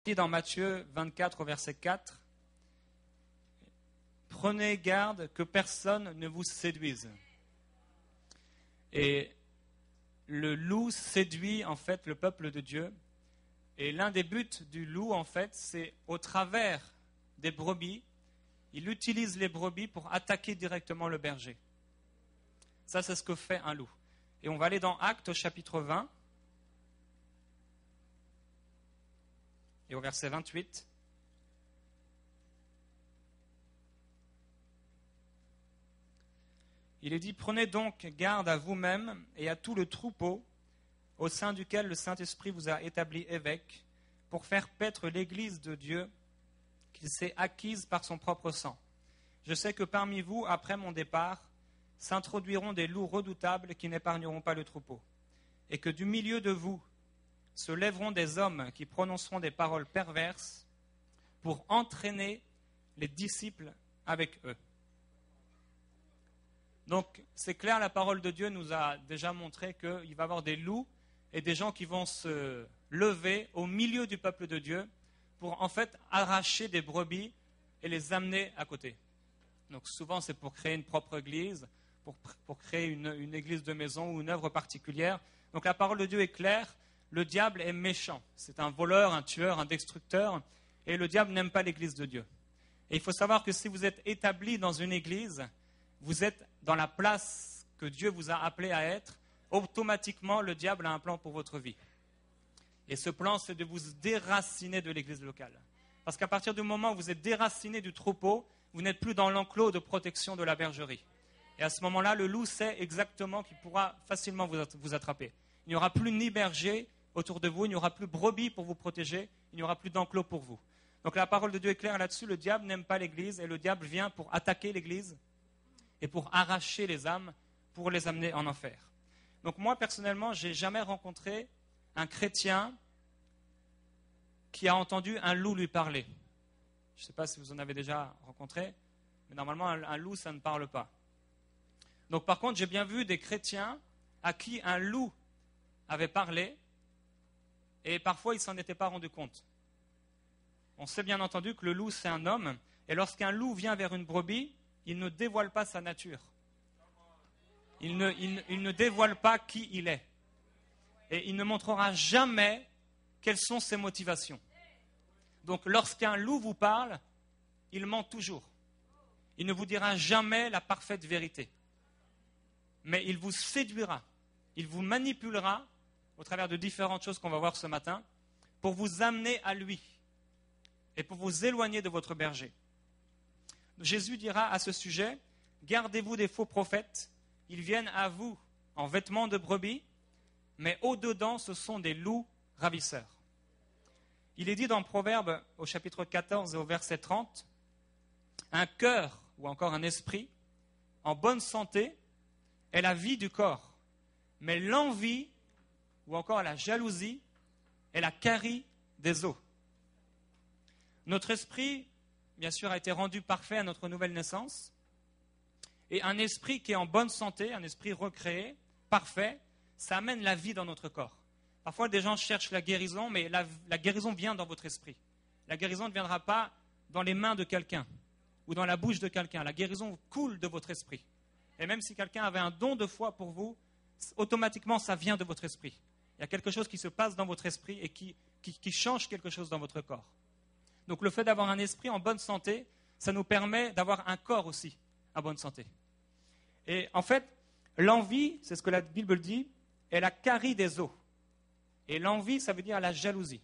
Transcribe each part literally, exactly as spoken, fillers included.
dit dans Matthieu vingt-quatre au verset quatre, « Prenez garde que personne ne vous séduise. » Et le loup séduit en fait le peuple de Dieu. Et l'un des buts du loup, en fait, c'est au travers des brebis, il utilise les brebis pour attaquer directement le berger. Ça, c'est ce que fait un loup. Et on va aller dans Actes au chapitre vingt et au verset vingt-huit. Il est dit, « Prenez donc garde à vous-même et à tout le troupeau au sein duquel le Saint-Esprit vous a établi évêque, pour faire paître l'Église de Dieu qu'il s'est acquise par son propre sang. Je sais que parmi vous, après mon départ, s'introduiront des loups redoutables qui n'épargneront pas le troupeau, et que du milieu de vous se lèveront des hommes qui prononceront des paroles perverses pour entraîner les disciples avec eux. » Donc, c'est clair, la parole de Dieu nous a déjà montré qu'il va y avoir des loups et des gens qui vont se lever au milieu du peuple de Dieu pour en fait arracher des brebis et les amener à côté. Donc souvent c'est pour créer une propre église, pour, pour créer une, une église de maison ou une œuvre particulière. Donc la parole de Dieu est claire, le diable est méchant. C'est un voleur, un tueur, un destructeur, et le diable n'aime pas l'église de Dieu. Et il faut savoir que si vous êtes établi dans une église, vous êtes dans la place que Dieu vous a appelé à être, automatiquement, le diable a un plan pour votre vie. Et ce plan, c'est de vous déraciner de l'église locale. Parce qu'à partir du moment où vous êtes déraciné du troupeau, vous n'êtes plus dans l'enclos de protection de la bergerie. Et à ce moment-là, le loup sait exactement qu'il pourra facilement vous attraper. Il n'y aura plus ni berger autour de vous, il n'y aura plus brebis pour vous protéger, il n'y aura plus d'enclos pour vous. Donc la parole de Dieu est claire là-dessus, le diable n'aime pas l'église et le diable vient pour attaquer l'église et pour arracher les âmes, pour les amener en enfer. Donc moi, personnellement, je n'ai jamais rencontré un chrétien qui a entendu un loup lui parler. Je ne sais pas si vous en avez déjà rencontré, mais normalement, un, un loup, ça ne parle pas. Donc par contre, j'ai bien vu des chrétiens à qui un loup avait parlé et parfois, ils ne s'en étaient pas rendus compte. On sait bien entendu que le loup, c'est un homme, et lorsqu'un loup vient vers une brebis, il ne dévoile pas sa nature. Il ne, il, il ne dévoile pas qui il est. Et il ne montrera jamais quelles sont ses motivations. Donc lorsqu'un loup vous parle, il ment toujours. Il ne vous dira jamais la parfaite vérité. Mais il vous séduira, il vous manipulera au travers de différentes choses qu'on va voir ce matin pour vous amener à lui et pour vous éloigner de votre berger. Jésus dira à ce sujet, « Gardez-vous des faux prophètes, ils viennent à vous en vêtements de brebis, mais au-dedans, ce sont des loups ravisseurs. » Il est dit dans Proverbe, au chapitre quatorze et au verset trente, « Un cœur, ou encore un esprit, en bonne santé, est la vie du corps, mais l'envie, ou encore la jalousie, est la carie des os. » Notre esprit, bien sûr, a été rendu parfait à notre nouvelle naissance. Et un esprit qui est en bonne santé, un esprit recréé, parfait, ça amène la vie dans notre corps. Parfois, des gens cherchent la guérison, mais la, la guérison vient dans votre esprit. La guérison ne viendra pas dans les mains de quelqu'un ou dans la bouche de quelqu'un. La guérison coule de votre esprit. Et même si quelqu'un avait un don de foi pour vous, automatiquement, ça vient de votre esprit. Il y a quelque chose qui se passe dans votre esprit et qui, qui, qui change quelque chose dans votre corps. Donc le fait d'avoir un esprit en bonne santé, ça nous permet d'avoir un corps aussi en bonne santé. Et en fait, l'envie, c'est ce que la Bible dit, est la carie des os. Et l'envie, ça veut dire la jalousie.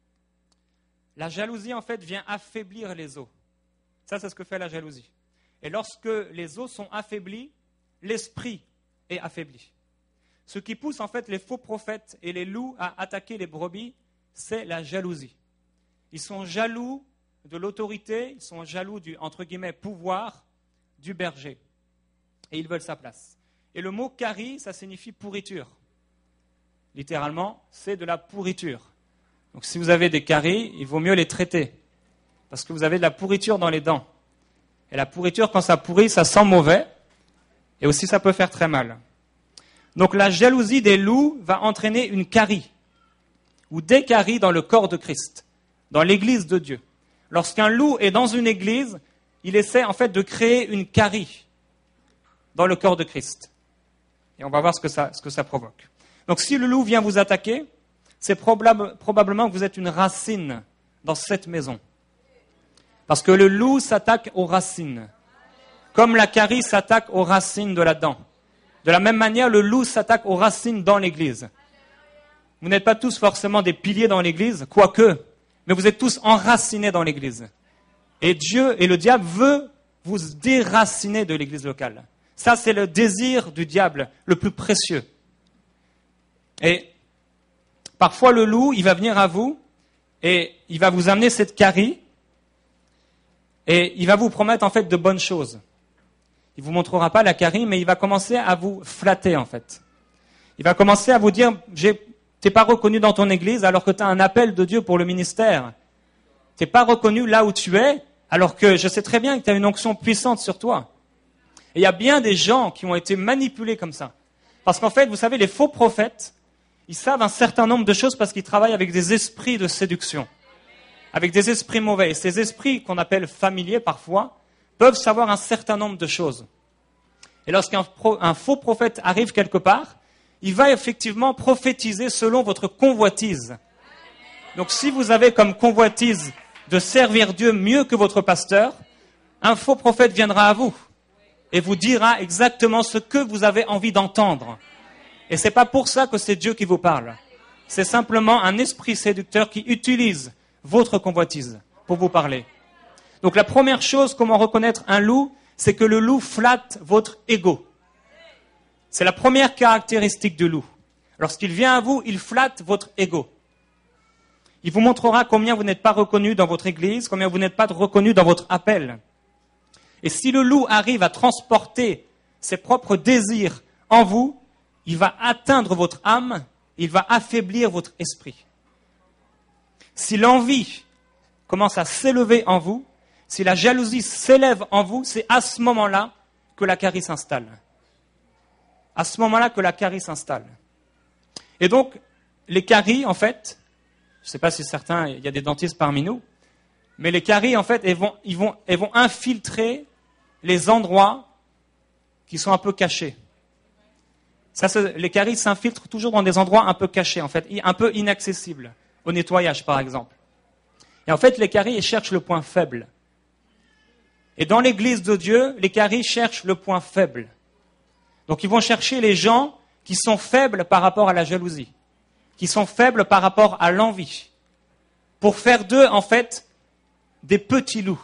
La jalousie, en fait, vient affaiblir les os. Ça, c'est ce que fait la jalousie. Et lorsque les os sont affaiblis, l'esprit est affaibli. Ce qui pousse, en fait, les faux prophètes et les loups à attaquer les brebis, c'est la jalousie. Ils sont jaloux de l'autorité, ils sont jaloux du, entre guillemets, pouvoir du berger. Et ils veulent sa place. Et le mot « carie », ça signifie pourriture. Littéralement, c'est de la pourriture. Donc si vous avez des caries, il vaut mieux les traiter. Parce que vous avez de la pourriture dans les dents. Et la pourriture, quand ça pourrit, ça sent mauvais. Et aussi, ça peut faire très mal. Donc la jalousie des loups va entraîner une carie. Ou des caries dans le corps de Christ. dans l'église de Dieu. Lorsqu'un loup est dans une église, il essaie en fait de créer une carie dans le corps de Christ. Et on va voir ce que ça, ce que ça provoque. Donc si le loup vient vous attaquer, c'est probable, probablement que vous êtes une racine dans cette maison. Parce que le loup s'attaque aux racines. Comme la carie s'attaque aux racines de la dent. De la même manière, le loup s'attaque aux racines dans l'église. Vous n'êtes pas tous forcément des piliers dans l'église, quoique, mais vous êtes tous enracinés dans l'église. Et Dieu et le diable veut vous déraciner de l'église locale. Ça, c'est le désir du diable, le plus précieux. Et parfois, le loup, il va venir à vous et il va vous amener cette carie et il va vous promettre en fait de bonnes choses. Il ne vous montrera pas la carie, mais il va commencer à vous flatter en fait. Il va commencer à vous dire, tu n'es pas reconnu dans ton église alors que tu as un appel de Dieu pour le ministère. Tu n'es pas reconnu là où tu es, alors que je sais très bien que tu as une onction puissante sur toi. Et il y a bien des gens qui ont été manipulés comme ça. Parce qu'en fait, vous savez, les faux prophètes, ils savent un certain nombre de choses parce qu'ils travaillent avec des esprits de séduction, avec des esprits mauvais. Et ces esprits qu'on appelle familiers parfois, peuvent savoir un certain nombre de choses. Et lorsqu'un pro, un faux prophète arrive quelque part, il va effectivement prophétiser selon votre convoitise. Donc si vous avez comme convoitise de servir Dieu mieux que votre pasteur, un faux prophète viendra à vous et vous dira exactement ce que vous avez envie d'entendre. Et ce n'est pas pour ça que c'est Dieu qui vous parle. C'est simplement un esprit séducteur qui utilise votre convoitise pour vous parler. Donc la première chose, comment reconnaître un loup, c'est que le loup flatte votre ego. C'est la première caractéristique du loup. Lorsqu'il vient à vous, il flatte votre ego. Il vous montrera combien vous n'êtes pas reconnu dans votre église, combien vous n'êtes pas reconnu dans votre appel. Et si le loup arrive à transporter ses propres désirs en vous, il va atteindre votre âme, il va affaiblir votre esprit. Si l'envie commence à s'élever en vous, si la jalousie s'élève en vous, c'est à ce moment-là que la carie s'installe. À ce moment-là que la carie s'installe. Et donc, les caries, en fait, je ne sais pas si certains, il y a des dentistes parmi nous, mais les caries, en fait, elles vont, ils vont, elles vont infiltrer les endroits qui sont un peu cachés. Ça, les caries s'infiltrent toujours dans des endroits un peu cachés, en fait, un peu inaccessibles, au nettoyage, par exemple. Et en fait, les caries, elles cherchent le point faible. Et dans l'église de Dieu, les caries cherchent le point faible. Donc, ils vont chercher les gens qui sont faibles par rapport à la jalousie, qui sont faibles par rapport à l'envie, pour faire d'eux, en fait, des petits loups.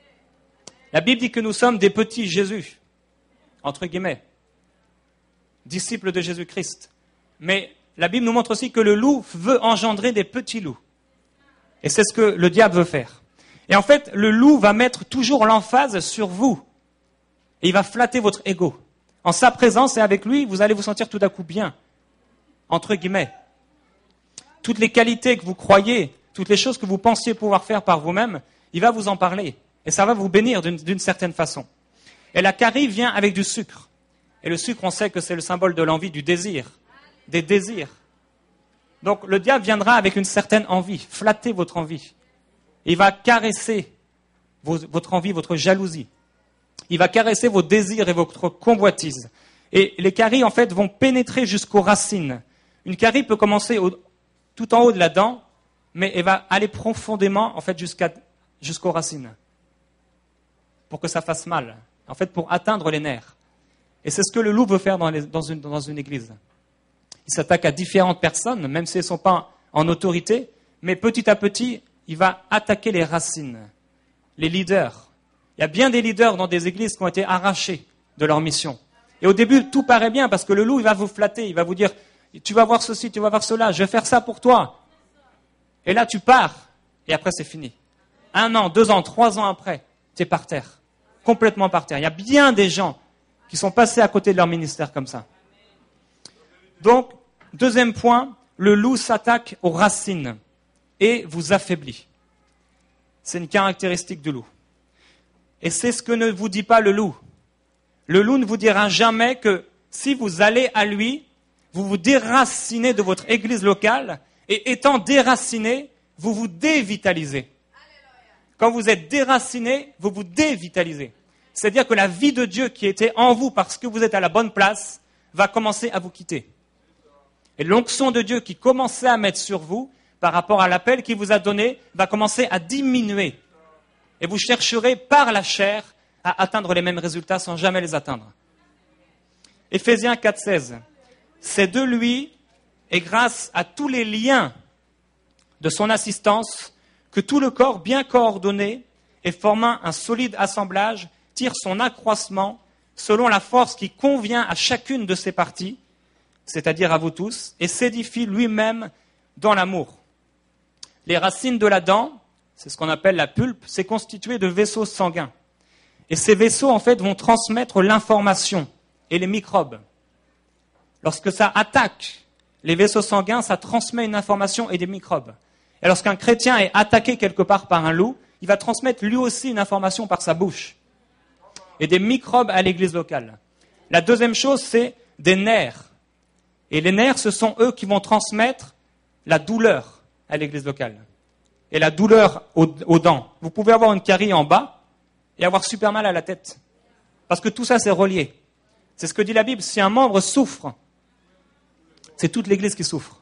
La Bible dit que nous sommes des petits Jésus, entre guillemets, disciples de Jésus-Christ. Mais la Bible nous montre aussi que le loup veut engendrer des petits loups. Et c'est ce que le diable veut faire. Et en fait, le loup va mettre toujours l'emphase sur vous. Et il va flatter votre ego. En sa présence et avec lui, vous allez vous sentir tout à coup bien. Entre guillemets. Toutes les qualités que vous croyez, toutes les choses que vous pensiez pouvoir faire par vous-même, il va vous en parler. Et ça va vous bénir d'une, d'une certaine façon. Et la carie vient avec du sucre. Et le sucre, on sait que c'est le symbole de l'envie, du désir. Des désirs. Donc le diable viendra avec une certaine envie, flatter votre envie. Il va caresser vos, votre envie, votre jalousie. Il va caresser vos désirs et votre convoitise. Et les caries, en fait, vont pénétrer jusqu'aux racines. Une carie peut commencer au, tout en haut de la dent, mais elle va aller profondément, en fait, jusqu'à, jusqu'aux racines. Pour que ça fasse mal. En fait, pour atteindre les nerfs. Et c'est ce que le loup veut faire dans, les, dans, une, dans une église. Il s'attaque à différentes personnes, même si elles ne sont pas en autorité, mais petit à petit, il va attaquer les racines, les leaders. Il y a bien des leaders dans des églises qui ont été arrachés de leur mission. Et au début, tout paraît bien, parce que le loup, il va vous flatter, il va vous dire, tu vas voir ceci, tu vas voir cela, je vais faire ça pour toi. Et là, tu pars, et après, c'est fini. Un an, deux ans, trois ans après, tu es par terre, complètement par terre. Il y a bien des gens qui sont passés à côté de leur ministère comme ça. Donc, deuxième point, le loup s'attaque aux racines et vous affaiblit. C'est une caractéristique du loup. Et c'est ce que ne vous dit pas le loup. Le loup ne vous dira jamais que si vous allez à lui, vous vous déracinez de votre église locale et étant déraciné, vous vous dévitalisez. Quand vous êtes déraciné, vous vous dévitalisez. C'est-à-dire que la vie de Dieu qui était en vous parce que vous êtes à la bonne place va commencer à vous quitter. Et l'onction de Dieu qui commençait à mettre sur vous par rapport à l'appel qu'il vous a donné va commencer à diminuer. Et vous chercherez par la chair à atteindre les mêmes résultats sans jamais les atteindre. Éphésiens quatre, seize. C'est de lui et grâce à tous les liens de son assistance que tout le corps bien coordonné et formant un solide assemblage tire son accroissement selon la force qui convient à chacune de ses parties, c'est-à-dire à vous tous, et s'édifie lui-même dans l'amour. Les racines de la dent, c'est ce qu'on appelle la pulpe, c'est constitué de vaisseaux sanguins. Et ces vaisseaux, en fait, vont transmettre l'information et les microbes. Lorsque ça attaque les vaisseaux sanguins, ça transmet une information et des microbes. Et lorsqu'un chrétien est attaqué quelque part par un loup, il va transmettre lui aussi une information par sa bouche. Et des microbes à l'église locale. La deuxième chose, c'est des nerfs. Et les nerfs, ce sont eux qui vont transmettre la douleur à l'église locale. Et la douleur aux, aux dents. Vous pouvez avoir une carie en bas et avoir super mal à la tête. Parce que tout ça, c'est relié. C'est ce que dit la Bible. Si un membre souffre, c'est toute l'église qui souffre.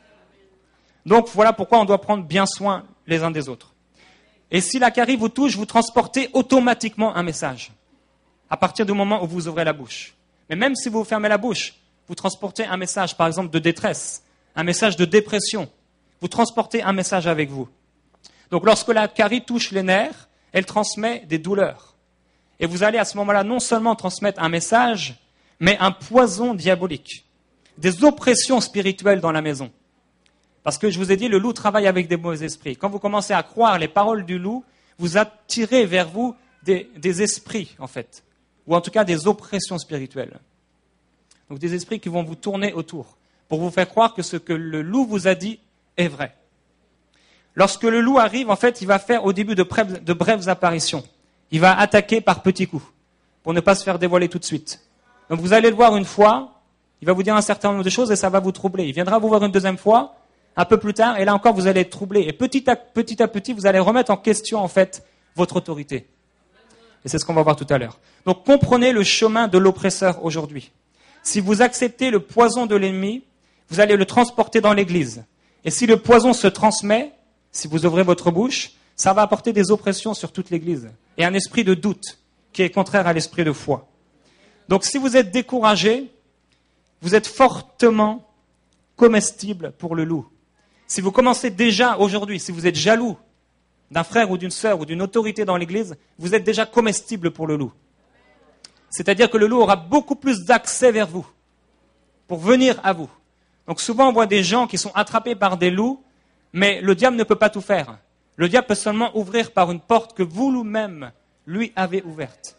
Donc voilà pourquoi on doit prendre bien soin les uns des autres. Et si la carie vous touche, vous transportez automatiquement un message. À partir du moment où vous ouvrez la bouche. Mais même si vous fermez la bouche, vous transportez un message, par exemple, de détresse, un message de dépression. Vous transportez un message avec vous. Donc lorsque la carie touche les nerfs, elle transmet des douleurs. Et vous allez à ce moment-là non seulement transmettre un message, mais un poison diabolique. Des oppressions spirituelles dans la maison. Parce que je vous ai dit, le loup travaille avec des mauvais esprits. Quand vous commencez à croire les paroles du loup, vous attirez vers vous des, des esprits, en fait. Ou en tout cas des oppressions spirituelles. Donc des esprits qui vont vous tourner autour. Pour vous faire croire que ce que le loup vous a dit est vrai. Lorsque le loup arrive, en fait, il va faire au début de brèves, de brèves apparitions. Il va attaquer par petits coups. Pour ne pas se faire dévoiler tout de suite. Donc vous allez le voir une fois, il va vous dire un certain nombre de choses et ça va vous troubler. Il viendra vous voir une deuxième fois, un peu plus tard, et là encore vous allez être troublé. Et petit à petit, à petit vous allez remettre en question, en fait, votre autorité. Et c'est ce qu'on va voir tout à l'heure. Donc comprenez le chemin de l'oppresseur aujourd'hui. Si vous acceptez le poison de l'ennemi, vous allez le transporter dans l'église. Et si le poison se transmet, si vous ouvrez votre bouche, ça va apporter des oppressions sur toute l'église. Et un esprit de doute qui est contraire à l'esprit de foi. Donc si vous êtes découragé, vous êtes fortement comestible pour le loup. Si vous commencez déjà aujourd'hui, si vous êtes jaloux d'un frère ou d'une sœur ou d'une autorité dans l'église, vous êtes déjà comestible pour le loup. C'est-à-dire que le loup aura beaucoup plus d'accès vers vous, pour venir à vous. Donc souvent on voit des gens qui sont attrapés par des loups, mais le diable ne peut pas tout faire. Le diable peut seulement ouvrir par une porte que vous vous-même lui avez ouverte.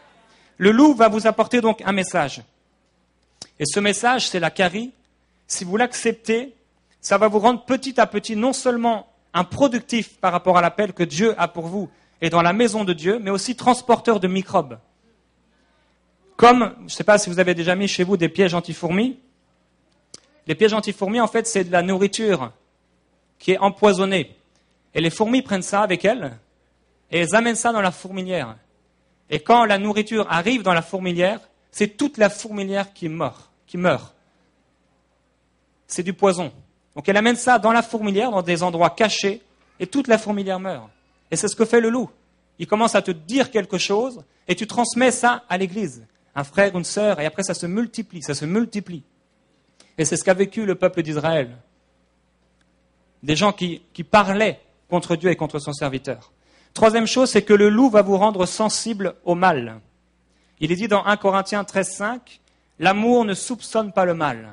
Le loup va vous apporter donc un message. Et ce message, c'est la carie. Si vous l'acceptez, ça va vous rendre petit à petit non seulement improductif par rapport à l'appel que Dieu a pour vous et dans la maison de Dieu, mais aussi transporteur de microbes. Comme, je ne sais pas si vous avez déjà mis chez vous des pièges anti-fourmis. Les pièges anti-fourmis, en fait, c'est de la nourriture qui est empoisonnée. Et les fourmis prennent ça avec elles et elles amènent ça dans la fourmilière. Et quand la nourriture arrive dans la fourmilière, c'est toute la fourmilière qui meurt. Qui meurt. C'est du poison. Donc elle amène ça dans la fourmilière, dans des endroits cachés, et toute la fourmilière meurt. Et c'est ce que fait le loup. Il commence à te dire quelque chose, et tu transmets ça à l'église. Un frère, une sœur, et après ça se multiplie, ça se multiplie. Et c'est ce qu'a vécu le peuple d'Israël. Des gens qui, qui parlaient contre Dieu et contre son serviteur. Troisième chose, c'est que le loup va vous rendre sensible au mal. Il est dit dans un Corinthiens treize, cinq, l'amour ne soupçonne pas le mal.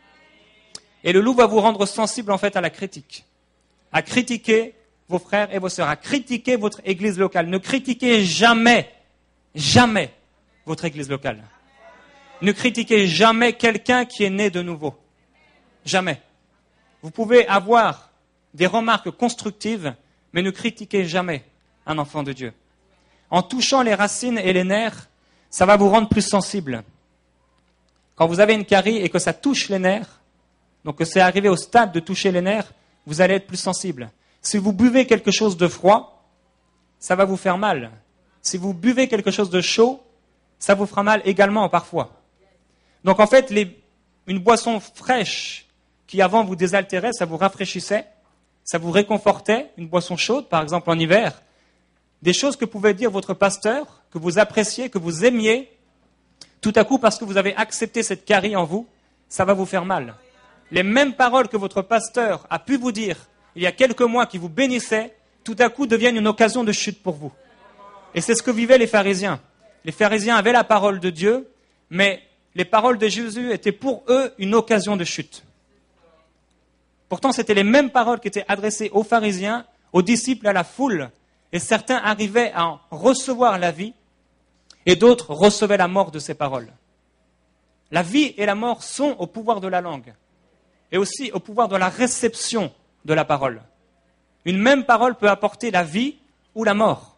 Et le loup va vous rendre sensible en fait à la critique. À critiquer vos frères et vos sœurs, à critiquer votre église locale. Ne critiquez jamais, jamais votre église locale. Ne critiquez jamais quelqu'un qui est né de nouveau. Jamais. Vous pouvez avoir des remarques constructives, mais ne critiquez jamais un enfant de Dieu. En touchant les racines et les nerfs, ça va vous rendre plus sensible. Quand vous avez une carie et que ça touche les nerfs, donc que c'est arrivé au stade de toucher les nerfs, vous allez être plus sensible. Si vous buvez quelque chose de froid, ça va vous faire mal. Si vous buvez quelque chose de chaud, ça vous fera mal également parfois. Donc en fait, les, une boisson fraîche qui avant vous désaltérait, ça vous rafraîchissait, ça vous réconfortait, une boisson chaude, par exemple en hiver, des choses que pouvait dire votre pasteur, que vous appréciez, que vous aimiez, tout à coup, parce que vous avez accepté cette carie en vous, ça va vous faire mal. Les mêmes paroles que votre pasteur a pu vous dire il y a quelques mois qui vous bénissaient, tout à coup deviennent une occasion de chute pour vous. Et c'est ce que vivaient les pharisiens. Les pharisiens avaient la parole de Dieu, mais les paroles de Jésus étaient pour eux une occasion de chute. Pourtant, c'était les mêmes paroles qui étaient adressées aux pharisiens, aux disciples, à la foule, et certains arrivaient à en recevoir la vie, et d'autres recevaient la mort de ces paroles. La vie et la mort sont au pouvoir de la langue, et aussi au pouvoir de la réception de la parole. Une même parole peut apporter la vie ou la mort.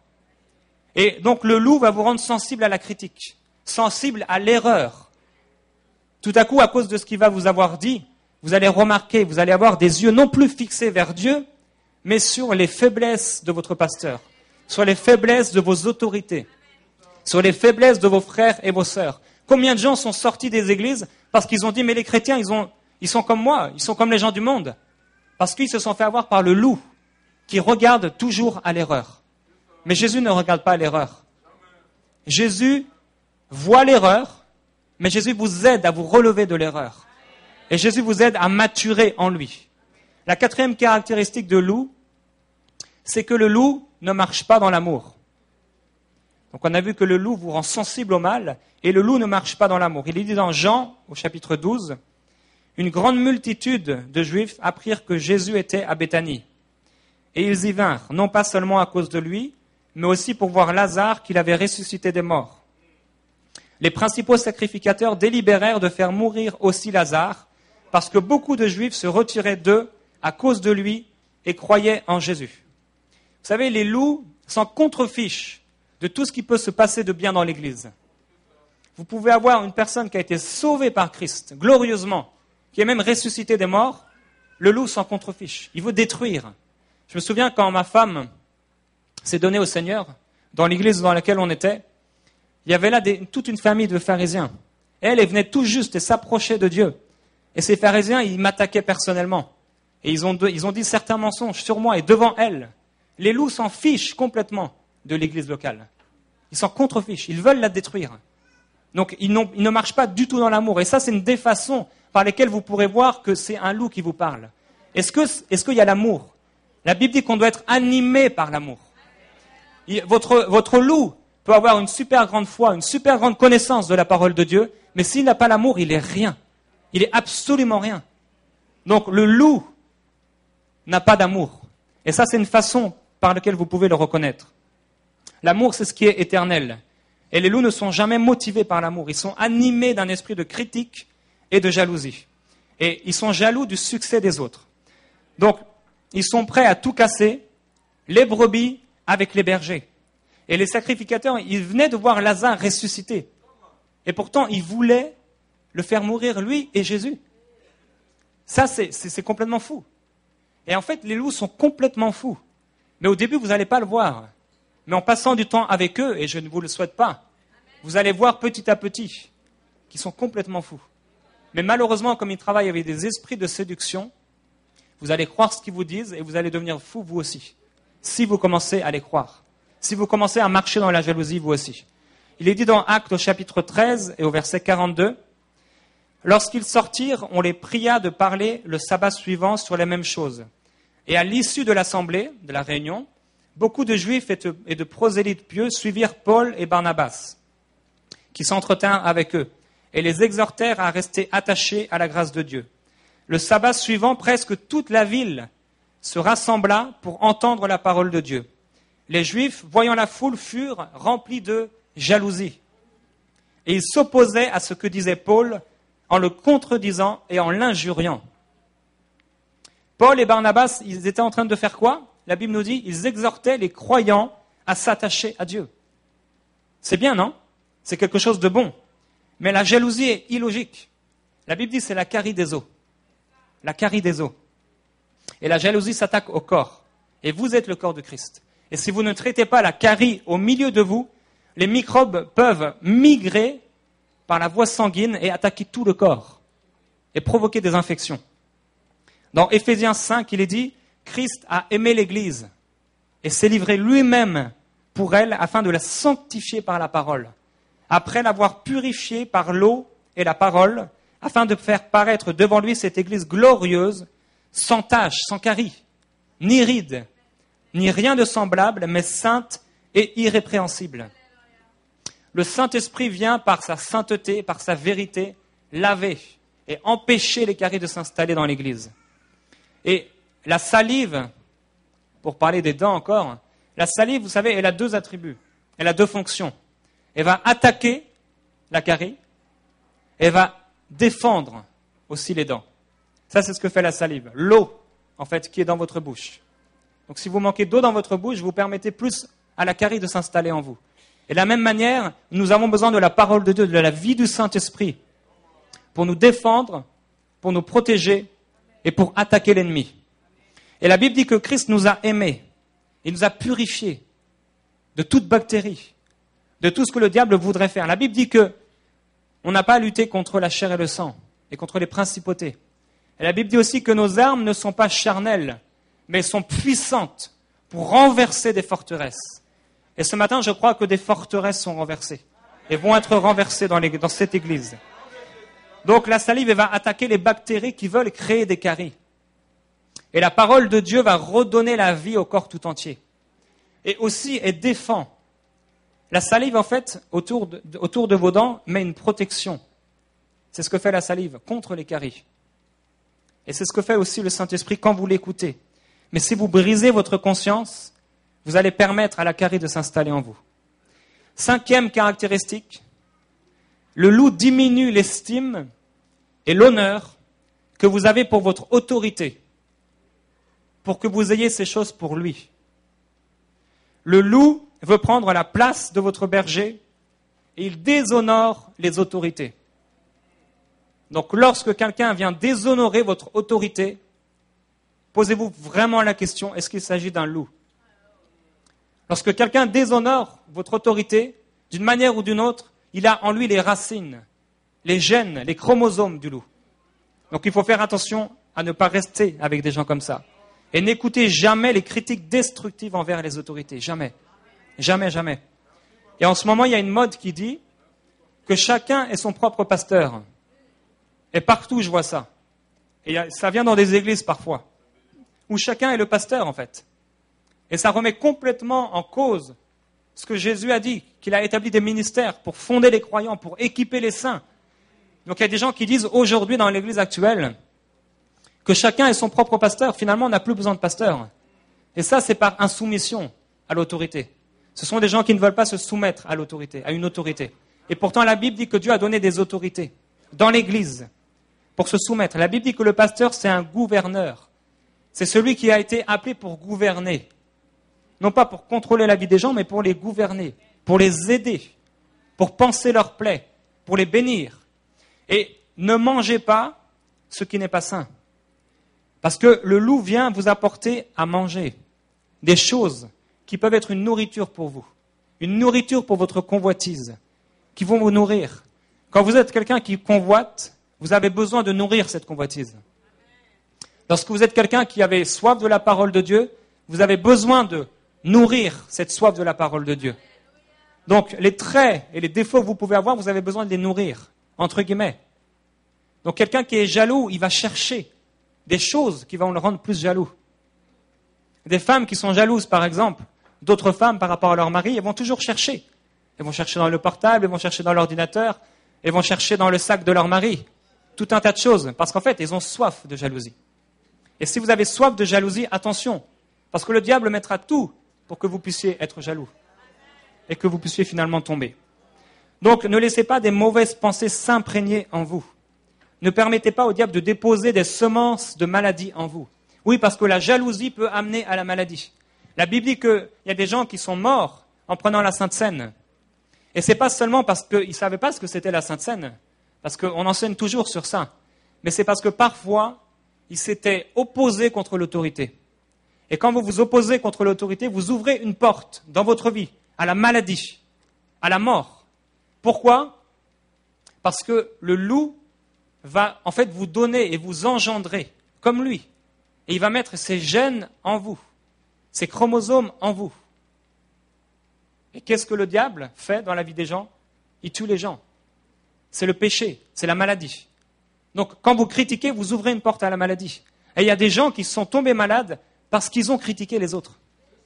Et donc le loup va vous rendre sensible à la critique, sensible à l'erreur. Tout à coup, à cause de ce qu'il va vous avoir dit, vous allez remarquer, vous allez avoir des yeux non plus fixés vers Dieu, mais sur les faiblesses de votre pasteur, sur les faiblesses de vos autorités, sur les faiblesses de vos frères et vos sœurs. Combien de gens sont sortis des églises parce qu'ils ont dit « mais les chrétiens, ils, ont, ils sont comme moi, ils sont comme les gens du monde ». Parce qu'ils se sont fait avoir par le loup qui regarde toujours à l'erreur. Mais Jésus ne regarde pas à l'erreur. Jésus voit l'erreur, mais Jésus vous aide à vous relever de l'erreur. Et Jésus vous aide à maturer en lui. La quatrième caractéristique de loup, c'est que le loup ne marche pas dans l'amour. Donc on a vu que le loup vous rend sensible au mal, et le loup ne marche pas dans l'amour. Il est dit dans Jean, au chapitre douze, « Une grande multitude de Juifs apprirent que Jésus était à Béthanie. Et ils y vinrent, non pas seulement à cause de lui, mais aussi pour voir Lazare qu'il avait ressuscité des morts. Les principaux sacrificateurs délibérèrent de faire mourir aussi Lazare, parce que beaucoup de Juifs se retiraient d'eux à cause de lui et croyaient en Jésus. » Vous savez, les loups s'en contrefichent de tout ce qui peut se passer de bien dans l'Église. Vous pouvez avoir une personne qui a été sauvée par Christ, glorieusement, qui est même ressuscité des morts, le loup s'en contrefiche. Il veut détruire. Je me souviens quand ma femme s'est donnée au Seigneur, dans l'église dans laquelle on était, il y avait là des, toute une famille de pharisiens. Elle, elle venait tout juste et s'approchait de Dieu. Et ces pharisiens, ils m'attaquaient personnellement. Et ils ont, ils ont dit certains mensonges sur moi et devant elle. Les loups s'en fichent complètement de l'église locale. Ils s'en contrefichent. Ils veulent la détruire. Donc, ils, ils ne marchent pas du tout dans l'amour. Et ça, c'est une des façons par lesquelles vous pourrez voir que c'est un loup qui vous parle. Est-ce que, est-ce qu'il y a l'amour? La Bible dit qu'on doit être animé par l'amour. Votre, votre loup peut avoir une super grande foi, une super grande connaissance de la parole de Dieu, mais s'il n'a pas l'amour, il est rien. Il est absolument rien. Donc, le loup n'a pas d'amour. Et ça, c'est une façon par laquelle vous pouvez le reconnaître. L'amour, c'est ce qui est éternel. Et les loups ne sont jamais motivés par l'amour. Ils sont animés d'un esprit de critique et de jalousie. Et ils sont jaloux du succès des autres. Donc, ils sont prêts à tout casser, les brebis avec les bergers. Et les sacrificateurs, ils venaient de voir Lazare ressusciter. Et pourtant, ils voulaient le faire mourir, lui et Jésus. Ça, c'est, c'est, c'est complètement fou. Et en fait, les loups sont complètement fous. Mais au début, vous n'allez pas le voir. Mais en passant du temps avec eux, et je ne vous le souhaite pas, vous allez voir petit à petit qu'ils sont complètement fous. Mais malheureusement, comme ils travaillent avec des esprits de séduction, vous allez croire ce qu'ils vous disent et vous allez devenir fous vous aussi. Si vous commencez à les croire. Si vous commencez à marcher dans la jalousie vous aussi. Il est dit dans Actes au chapitre treize et au verset quarante-deux, « Lorsqu'ils sortirent, on les pria de parler le sabbat suivant sur les mêmes choses. Et à l'issue de l'assemblée, de la réunion, beaucoup de Juifs et de prosélytes pieux suivirent Paul et Barnabas, qui s'entretinrent avec eux, et les exhortèrent à rester attachés à la grâce de Dieu. Le sabbat suivant, presque toute la ville se rassembla pour entendre la parole de Dieu. Les Juifs, voyant la foule, furent remplis de jalousie. Et ils s'opposaient à ce que disait Paul en le contredisant et en l'injuriant. Paul et Barnabas, ils étaient en train de faire quoi? La Bible nous dit, ils exhortaient les croyants à s'attacher à Dieu. C'est bien, non? C'est quelque chose de bon. Mais la jalousie est illogique. La Bible dit que c'est la carie des os. La carie des os. Et la jalousie s'attaque au corps. Et vous êtes le corps de Christ. Et si vous ne traitez pas la carie au milieu de vous, les microbes peuvent migrer par la voie sanguine et attaquer tout le corps et provoquer des infections. Dans Éphésiens cinq, il est dit « Christ a aimé l'Église et s'est livré lui-même pour elle afin de la sanctifier par la parole, après l'avoir purifiée par l'eau et la parole, afin de faire paraître devant lui cette Église glorieuse, sans tache, sans carie, ni ride, ni rien de semblable, mais sainte et irrépréhensible. » Le Saint-Esprit vient par sa sainteté, par sa vérité, laver et empêcher les caries de s'installer dans l'Église. Et la salive, pour parler des dents encore, la salive, vous savez, elle a deux attributs, elle a deux fonctions. Elle va attaquer la carie, elle va défendre aussi les dents. Ça, c'est ce que fait la salive. L'eau, en fait, qui est dans votre bouche. Donc, si vous manquez d'eau dans votre bouche, vous permettez plus à la carie de s'installer en vous. Et de la même manière, nous avons besoin de la parole de Dieu, de la vie du Saint-Esprit, pour nous défendre, pour nous protéger et pour attaquer l'ennemi. Et la Bible dit que Christ nous a aimés, il nous a purifiés de toute bactérie, de tout ce que le diable voudrait faire. La Bible dit que on n'a pas à lutter contre la chair et le sang et contre les principautés. Et la Bible dit aussi que nos armes ne sont pas charnelles, mais sont puissantes pour renverser des forteresses. Et ce matin, je crois que des forteresses sont renversées et vont être renversées dans, les, dans cette église. Donc la salive elle va attaquer les bactéries qui veulent créer des caries. Et la parole de Dieu va redonner la vie au corps tout entier. Et aussi, elle défend. La salive, en fait, autour de, autour de vos dents, met une protection. C'est ce que fait la salive contre les caries. Et c'est ce que fait aussi le Saint-Esprit quand vous l'écoutez. Mais si vous brisez votre conscience, vous allez permettre à la carie de s'installer en vous. Cinquième caractéristique, le loup diminue l'estime et l'honneur que vous avez pour votre autorité, pour que vous ayez ces choses pour lui. Le loup veut prendre la place de votre berger et il déshonore les autorités. Donc lorsque quelqu'un vient déshonorer votre autorité, posez-vous vraiment la question, est-ce qu'il s'agit d'un loup ? Lorsque quelqu'un déshonore votre autorité, d'une manière ou d'une autre, il a en lui les racines, les gènes, les chromosomes du loup. Donc il faut faire attention à ne pas rester avec des gens comme ça. Et n'écoutez jamais les critiques destructives envers les autorités. Jamais. Jamais, jamais. Et en ce moment, il y a une mode qui dit que chacun est son propre pasteur. Et partout, je vois ça. Et ça vient dans des églises parfois, où chacun est le pasteur en fait. Et ça remet complètement en cause ce que Jésus a dit, qu'il a établi des ministères pour fonder les croyants, pour équiper les saints. Donc il y a des gens qui disent aujourd'hui dans l'église actuelle que chacun est son propre pasteur. Finalement, on n'a plus besoin de pasteur. Et ça, c'est par insoumission à l'autorité. Ce sont des gens qui ne veulent pas se soumettre à l'autorité, à une autorité. Et pourtant, la Bible dit que Dieu a donné des autorités dans l'église pour se soumettre. La Bible dit que le pasteur, c'est un gouverneur. C'est celui qui a été appelé pour gouverner. Non pas pour contrôler la vie des gens, mais pour les gouverner, pour les aider, pour panser leurs plaies, pour les bénir. Et ne mangez pas ce qui n'est pas sain. Parce que le loup vient vous apporter à manger des choses qui peuvent être une nourriture pour vous, une nourriture pour votre convoitise, qui vont vous nourrir. Quand vous êtes quelqu'un qui convoite, vous avez besoin de nourrir cette convoitise. Lorsque vous êtes quelqu'un qui avait soif de la parole de Dieu, vous avez besoin de nourrir cette soif de la parole de Dieu. Donc, les traits et les défauts que vous pouvez avoir, vous avez besoin de les nourrir, entre guillemets. Donc, quelqu'un qui est jaloux, il va chercher des choses qui vont le rendre plus jaloux. Des femmes qui sont jalouses, par exemple, d'autres femmes par rapport à leur mari, elles vont toujours chercher. Elles vont chercher dans le portable, elles vont chercher dans l'ordinateur, elles vont chercher dans le sac de leur mari. Tout un tas de choses, parce qu'en fait, elles ont soif de jalousie. Et si vous avez soif de jalousie, attention, parce que le diable mettra tout pour que vous puissiez être jaloux et que vous puissiez finalement tomber. Donc, ne laissez pas des mauvaises pensées s'imprégner en vous. Ne permettez pas au diable de déposer des semences de maladie en vous. Oui, parce que la jalousie peut amener à la maladie. La Bible dit qu'il y a des gens qui sont morts en prenant la Sainte Seine. Et ce n'est pas seulement parce qu'ils ne savaient pas ce que c'était la Sainte Seine, parce qu'on enseigne toujours sur ça, mais c'est parce que parfois, ils s'étaient opposés contre l'autorité. Et quand vous vous opposez contre l'autorité, vous ouvrez une porte dans votre vie à la maladie, à la mort. Pourquoi ? Parce que le loup va en fait vous donner et vous engendrer comme lui. Et il va mettre ses gènes en vous, ses chromosomes en vous. Et qu'est-ce que le diable fait dans la vie des gens ? Il tue les gens. C'est le péché, c'est la maladie. Donc quand vous critiquez, vous ouvrez une porte à la maladie. Et il y a des gens qui sont tombés malades parce qu'ils ont critiqué les autres.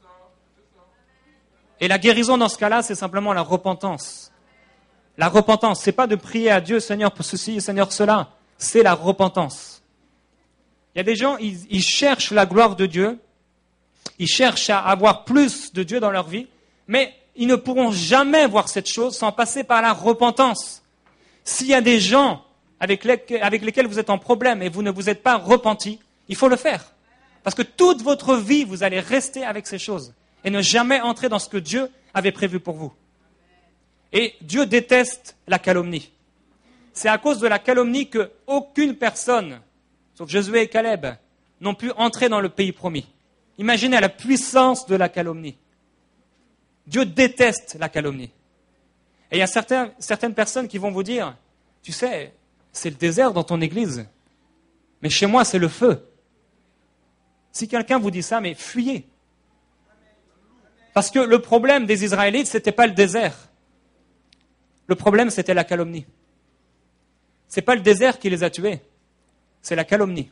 Et la guérison dans ce cas-là, c'est simplement la repentance. La repentance, ce n'est pas de prier à Dieu, Seigneur, pour ceci, Seigneur, cela. C'est la repentance. Il y a des gens, ils, ils cherchent la gloire de Dieu, ils cherchent à avoir plus de Dieu dans leur vie, mais ils ne pourront jamais voir cette chose sans passer par la repentance. S'il y a des gens avec, les, avec lesquels vous êtes en problème et vous ne vous êtes pas repentis, il faut le faire. Parce que toute votre vie, vous allez rester avec ces choses et ne jamais entrer dans ce que Dieu avait prévu pour vous. Et Dieu déteste la calomnie. C'est à cause de la calomnie qu'aucune personne, sauf Josué et Caleb, n'ont pu entrer dans le pays promis. Imaginez la puissance de la calomnie. Dieu déteste la calomnie. Et il y a certains, certaines personnes qui vont vous dire, tu sais, c'est le désert dans ton église, mais chez moi c'est le feu. Si quelqu'un vous dit ça, mais fuyez. Parce que le problème des Israélites, ce n'était pas le désert. Le problème, c'était la calomnie. Ce n'est pas le désert qui les a tués, c'est la calomnie.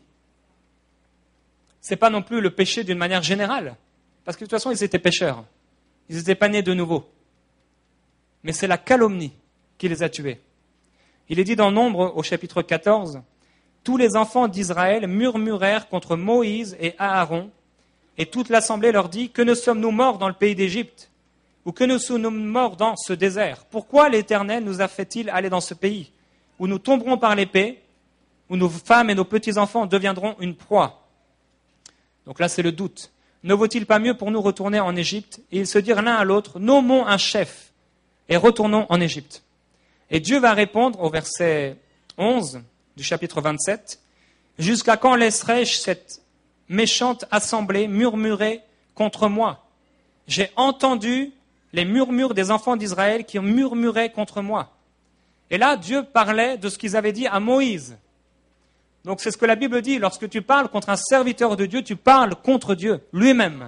Ce n'est pas non plus le péché d'une manière générale, parce que de toute façon, ils étaient pécheurs. Ils n'étaient pas nés de nouveau. Mais c'est la calomnie qui les a tués. Il est dit dans Nombre, au chapitre quatorze, « Tous les enfants d'Israël murmurèrent contre Moïse et Aaron, et toute l'assemblée leur dit, « Que ne sommes-nous morts dans le pays d'Égypte ? Ou que nous sommes morts dans ce désert ? Pourquoi l'Éternel nous a fait-il aller dans ce pays, où nous tomberons par l'épée, où nos femmes et nos petits-enfants deviendront une proie ?» Donc là, c'est le doute. « Ne vaut-il pas mieux pour nous retourner en Égypte ?» Et ils se dirent l'un à l'autre, « Nommons un chef et retournons en Égypte. » Et Dieu va répondre au verset onze du chapitre vingt-sept, « Jusqu'à quand laisserai-je cette méchante assemblée murmurer contre moi ? J'ai entendu les murmures des enfants d'Israël qui murmuraient contre moi. » Et là, Dieu parlait de ce qu'ils avaient dit à Moïse. Donc c'est ce que la Bible dit, lorsque tu parles contre un serviteur de Dieu, tu parles contre Dieu lui-même.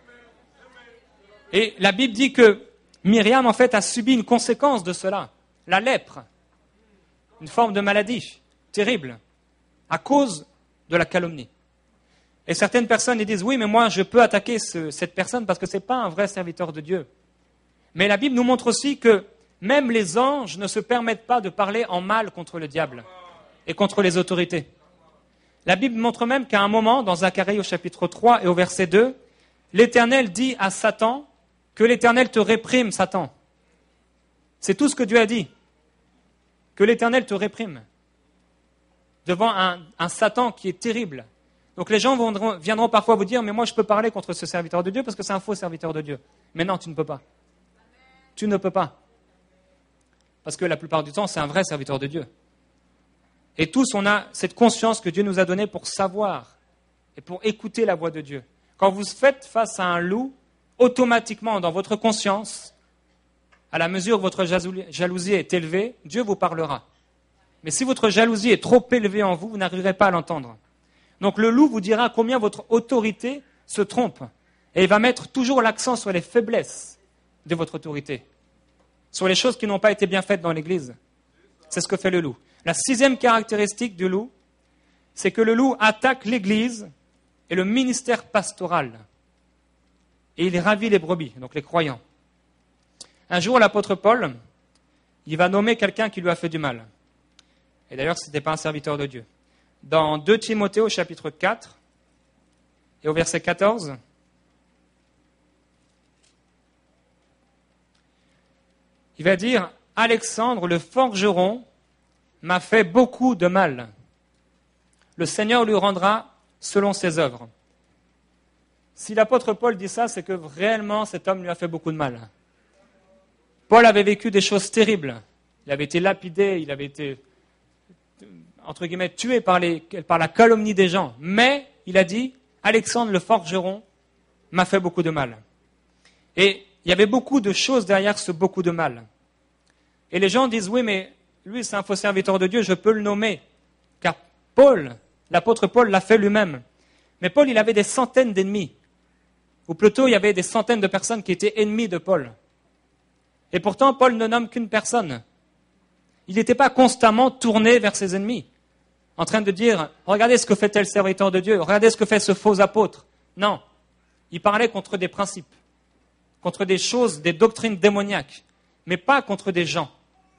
Et la Bible dit que Myriam, en fait, a subi une conséquence de cela, la lèpre, une forme de maladie terrible, à cause de la calomnie. Et certaines personnes ils disent, oui, mais moi je peux attaquer ce, cette personne parce que ce n'est pas un vrai serviteur de Dieu. Mais la Bible nous montre aussi que même les anges ne se permettent pas de parler en mal contre le diable et contre les autorités. La Bible montre même qu'à un moment, dans Zacharie au chapitre trois et au verset deux, l'Éternel dit à Satan que l'Éternel te réprime, Satan. C'est tout ce que Dieu a dit, que l'Éternel te réprime devant un, un Satan qui est terrible. Donc les gens viendront, viendront parfois vous dire, mais moi je peux parler contre ce serviteur de Dieu parce que c'est un faux serviteur de Dieu. Mais non, tu ne peux pas. Tu ne peux pas. Parce que la plupart du temps, c'est un vrai serviteur de Dieu. Et tous, on a cette conscience que Dieu nous a donnée pour savoir et pour écouter la voix de Dieu. Quand vous faites face à un loup, automatiquement, dans votre conscience, à la mesure où votre jalousie est élevée, Dieu vous parlera. Mais si votre jalousie est trop élevée en vous, vous n'arriverez pas à l'entendre. Donc le loup vous dira combien votre autorité se trompe. Et il va mettre toujours l'accent sur les faiblesses de votre autorité, sur les choses qui n'ont pas été bien faites dans l'Église. C'est ce que fait le loup. La sixième caractéristique du loup, c'est que le loup attaque l'Église et le ministère pastoral. Et il ravit les brebis, donc les croyants. Un jour, l'apôtre Paul, il va nommer quelqu'un qui lui a fait du mal. Et d'ailleurs, ce n'était pas un serviteur de Dieu. Dans deux Timothée au chapitre quatre et au verset quatorze, il va dire « Alexandre le forgeron m'a fait beaucoup de mal. Le Seigneur lui rendra selon ses œuvres. » Si l'apôtre Paul dit ça, c'est que réellement cet homme lui a fait beaucoup de mal. Paul avait vécu des choses terribles. Il avait été lapidé, il avait été, entre guillemets, tué par, les, par la calomnie des gens. Mais, il a dit, Alexandre le forgeron m'a fait beaucoup de mal. Et il y avait beaucoup de choses derrière ce beaucoup de mal. Et les gens disent, oui, mais lui, c'est un faux serviteur de Dieu, je peux le nommer. Car Paul, l'apôtre Paul l'a fait lui-même. Mais Paul, il avait des centaines d'ennemis. Ou plutôt, il y avait des centaines de personnes qui étaient ennemies de Paul. Et pourtant, Paul ne nomme qu'une personne. Il n'était pas constamment tourné vers ses ennemis, en train de dire, regardez ce que fait tel serviteur de Dieu, regardez ce que fait ce faux apôtre. Non, il parlait contre des principes, contre des choses, des doctrines démoniaques, mais pas contre des gens.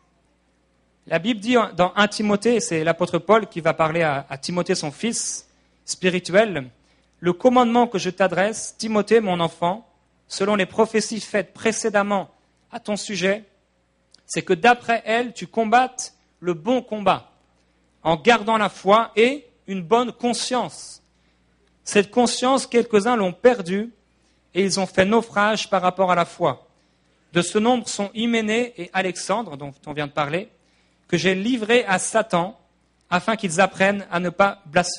La Bible dit dans un Timothée, c'est l'apôtre Paul qui va parler à, à Timothée, son fils spirituel, « Le commandement que je t'adresse, Timothée, mon enfant, selon les prophéties faites précédemment à ton sujet, c'est que d'après elles, tu combattes le bon combat, en gardant la foi et une bonne conscience. Cette conscience, quelques-uns l'ont perdue et ils ont fait naufrage par rapport à la foi. De ce nombre sont Hyménée et Alexandre, dont on vient de parler, que j'ai livrés à Satan afin qu'ils apprennent à ne pas blasphémer. »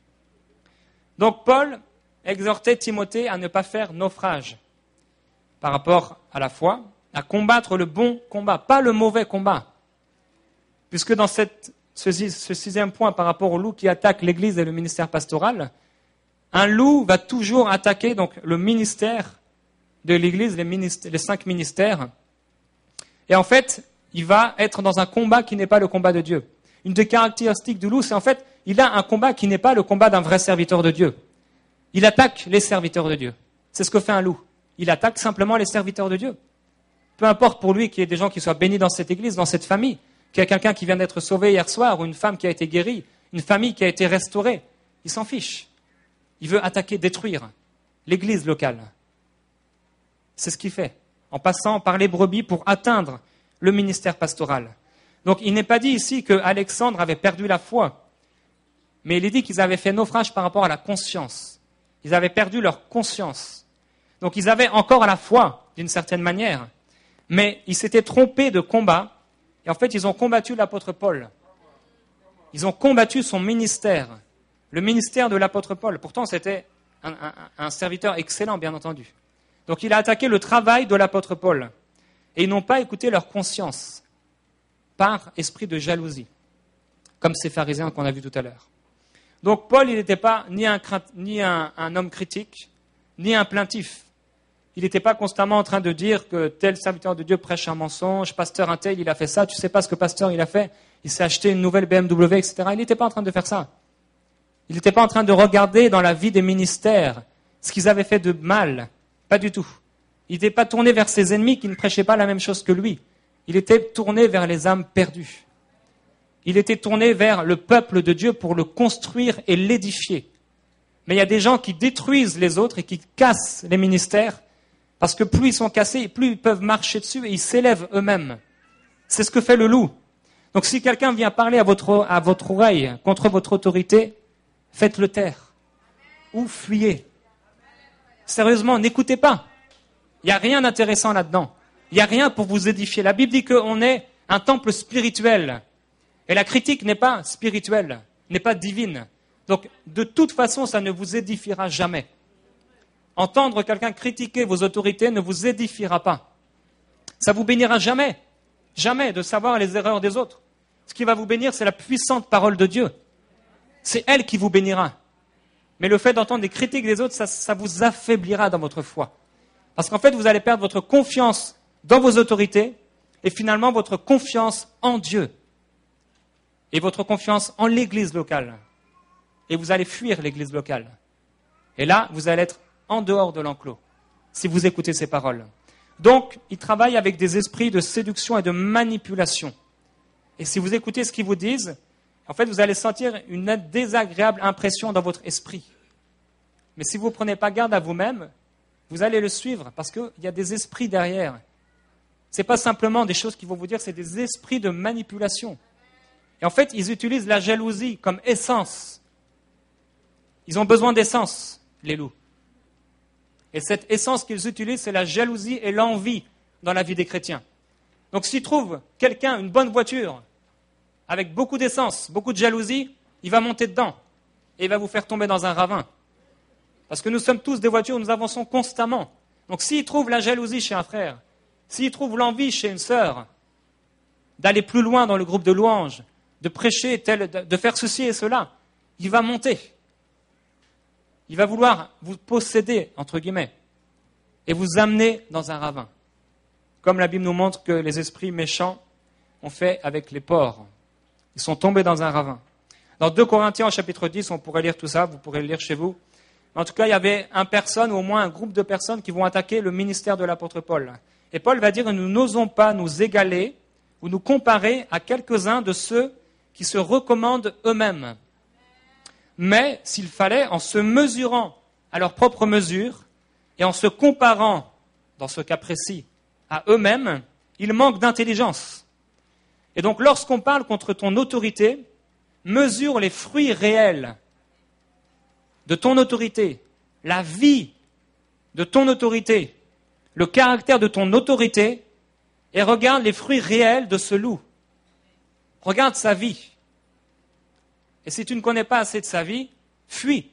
Donc Paul exhortait Timothée à ne pas faire naufrage par rapport à la foi, à combattre le bon combat, pas le mauvais combat. Puisque dans cette, ce, ce sixième point par rapport au loup qui attaque l'Église et le ministère pastoral, un loup va toujours attaquer donc, le ministère de l'Église, les, ministères, les cinq ministères. Et en fait, il va être dans un combat qui n'est pas le combat de Dieu. Une des caractéristiques du loup, c'est en fait, il a un combat qui n'est pas le combat d'un vrai serviteur de Dieu. Il attaque les serviteurs de Dieu. C'est ce que fait un loup. Il attaque simplement les serviteurs de Dieu. Peu importe pour lui qu'il y ait des gens qui soient bénis dans cette église, dans cette famille, qu'il y ait quelqu'un qui vient d'être sauvé hier soir, ou une femme qui a été guérie, une famille qui a été restaurée. Il s'en fiche. Il veut attaquer, détruire l'église locale. C'est ce qu'il fait, en passant par les brebis pour atteindre le ministère pastoral. Donc il n'est pas dit ici que Alexandre avait perdu la foi, mais il est dit qu'ils avaient fait naufrage par rapport à la conscience. Ils avaient perdu leur conscience. Donc ils avaient encore la foi, d'une certaine manière, mais ils s'étaient trompés de combat, et en fait ils ont combattu l'apôtre Paul. Ils ont combattu son ministère, le ministère de l'apôtre Paul. Pourtant c'était un, un, un serviteur excellent, bien entendu. Donc il a attaqué le travail de l'apôtre Paul, et ils n'ont pas écouté leur conscience, par esprit de jalousie, comme ces pharisiens qu'on a vus tout à l'heure. Donc Paul, il n'était pas ni, un, ni un, un homme critique, ni un plaintif. Il n'était pas constamment en train de dire que tel serviteur de Dieu prêche un mensonge, pasteur un tel, il a fait ça, tu ne sais pas ce que pasteur il a fait, il s'est acheté une nouvelle B M W, et cetera. Il n'était pas en train de faire ça. Il n'était pas en train de regarder dans la vie des ministères ce qu'ils avaient fait de mal, pas du tout. Il n'était pas tourné vers ses ennemis qui ne prêchaient pas la même chose que lui. Il était tourné vers les âmes perdues. Il était tourné vers le peuple de Dieu pour le construire et l'édifier. Mais il y a des gens qui détruisent les autres et qui cassent les ministères parce que plus ils sont cassés, plus ils peuvent marcher dessus et ils s'élèvent eux-mêmes. C'est ce que fait le loup. Donc si quelqu'un vient parler à votre, à votre oreille contre votre autorité, faites-le taire ou fuyez. Sérieusement, n'écoutez pas. Il n'y a rien d'intéressant là-dedans. Il n'y a rien pour vous édifier. La Bible dit qu'on est un temple spirituel. Et la critique n'est pas spirituelle, n'est pas divine. Donc, de toute façon, ça ne vous édifiera jamais. Entendre quelqu'un critiquer vos autorités ne vous édifiera pas. Ça vous bénira jamais. Jamais de savoir les erreurs des autres. Ce qui va vous bénir, c'est la puissante parole de Dieu. C'est elle qui vous bénira. Mais le fait d'entendre des critiques des autres, ça, ça vous affaiblira dans votre foi. Parce qu'en fait, vous allez perdre votre confiance dans vos autorités et finalement votre confiance en Dieu et votre confiance en l'église locale. Et vous allez fuir l'église locale. Et là, vous allez être en dehors de l'enclos si vous écoutez ces paroles. Donc, il travaille avec des esprits de séduction et de manipulation. Et si vous écoutez ce qu'ils vous disent, en fait, vous allez sentir une désagréable impression dans votre esprit. Mais si vous ne prenez pas garde à vous-même, vous allez le suivre parce qu'il y a des esprits derrière. Ce n'est pas simplement des choses qu'ils vont vous dire, c'est des esprits de manipulation. Et en fait, ils utilisent la jalousie comme essence. Ils ont besoin d'essence, les loups. Et cette essence qu'ils utilisent, c'est la jalousie et l'envie dans la vie des chrétiens. Donc s'ils trouvent quelqu'un, une bonne voiture, avec beaucoup d'essence, beaucoup de jalousie, il va monter dedans et il va vous faire tomber dans un ravin. Parce que nous sommes tous des voitures, nous avançons constamment. Donc s'il trouve la jalousie chez un frère, s'il trouve l'envie chez une sœur, d'aller plus loin dans le groupe de louanges, de prêcher, tel, de faire ceci et cela, il va monter. Il va vouloir vous posséder, entre guillemets, et vous amener dans un ravin. Comme la Bible nous montre que les esprits méchants ont fait avec les porcs. Ils sont tombés dans un ravin. Dans deux Corinthiens, au chapitre dix, on pourrait lire tout ça, vous pourrez le lire chez vous. En tout cas, il y avait une personne, ou au moins un groupe de personnes qui vont attaquer le ministère de l'apôtre Paul. Et Paul va dire que nous n'osons pas nous égaler ou nous comparer à quelques-uns de ceux qui se recommandent eux-mêmes. Mais, s'il fallait, en se mesurant à leur propre mesure et en se comparant, dans ce cas précis, à eux-mêmes, ils manquent d'intelligence. Et donc, lorsqu'on parle contre ton autorité, mesure les fruits réels de ton autorité, la vie de ton autorité, le caractère de ton autorité, et regarde les fruits réels de ce loup. Regarde sa vie. Et si tu ne connais pas assez de sa vie, fuis.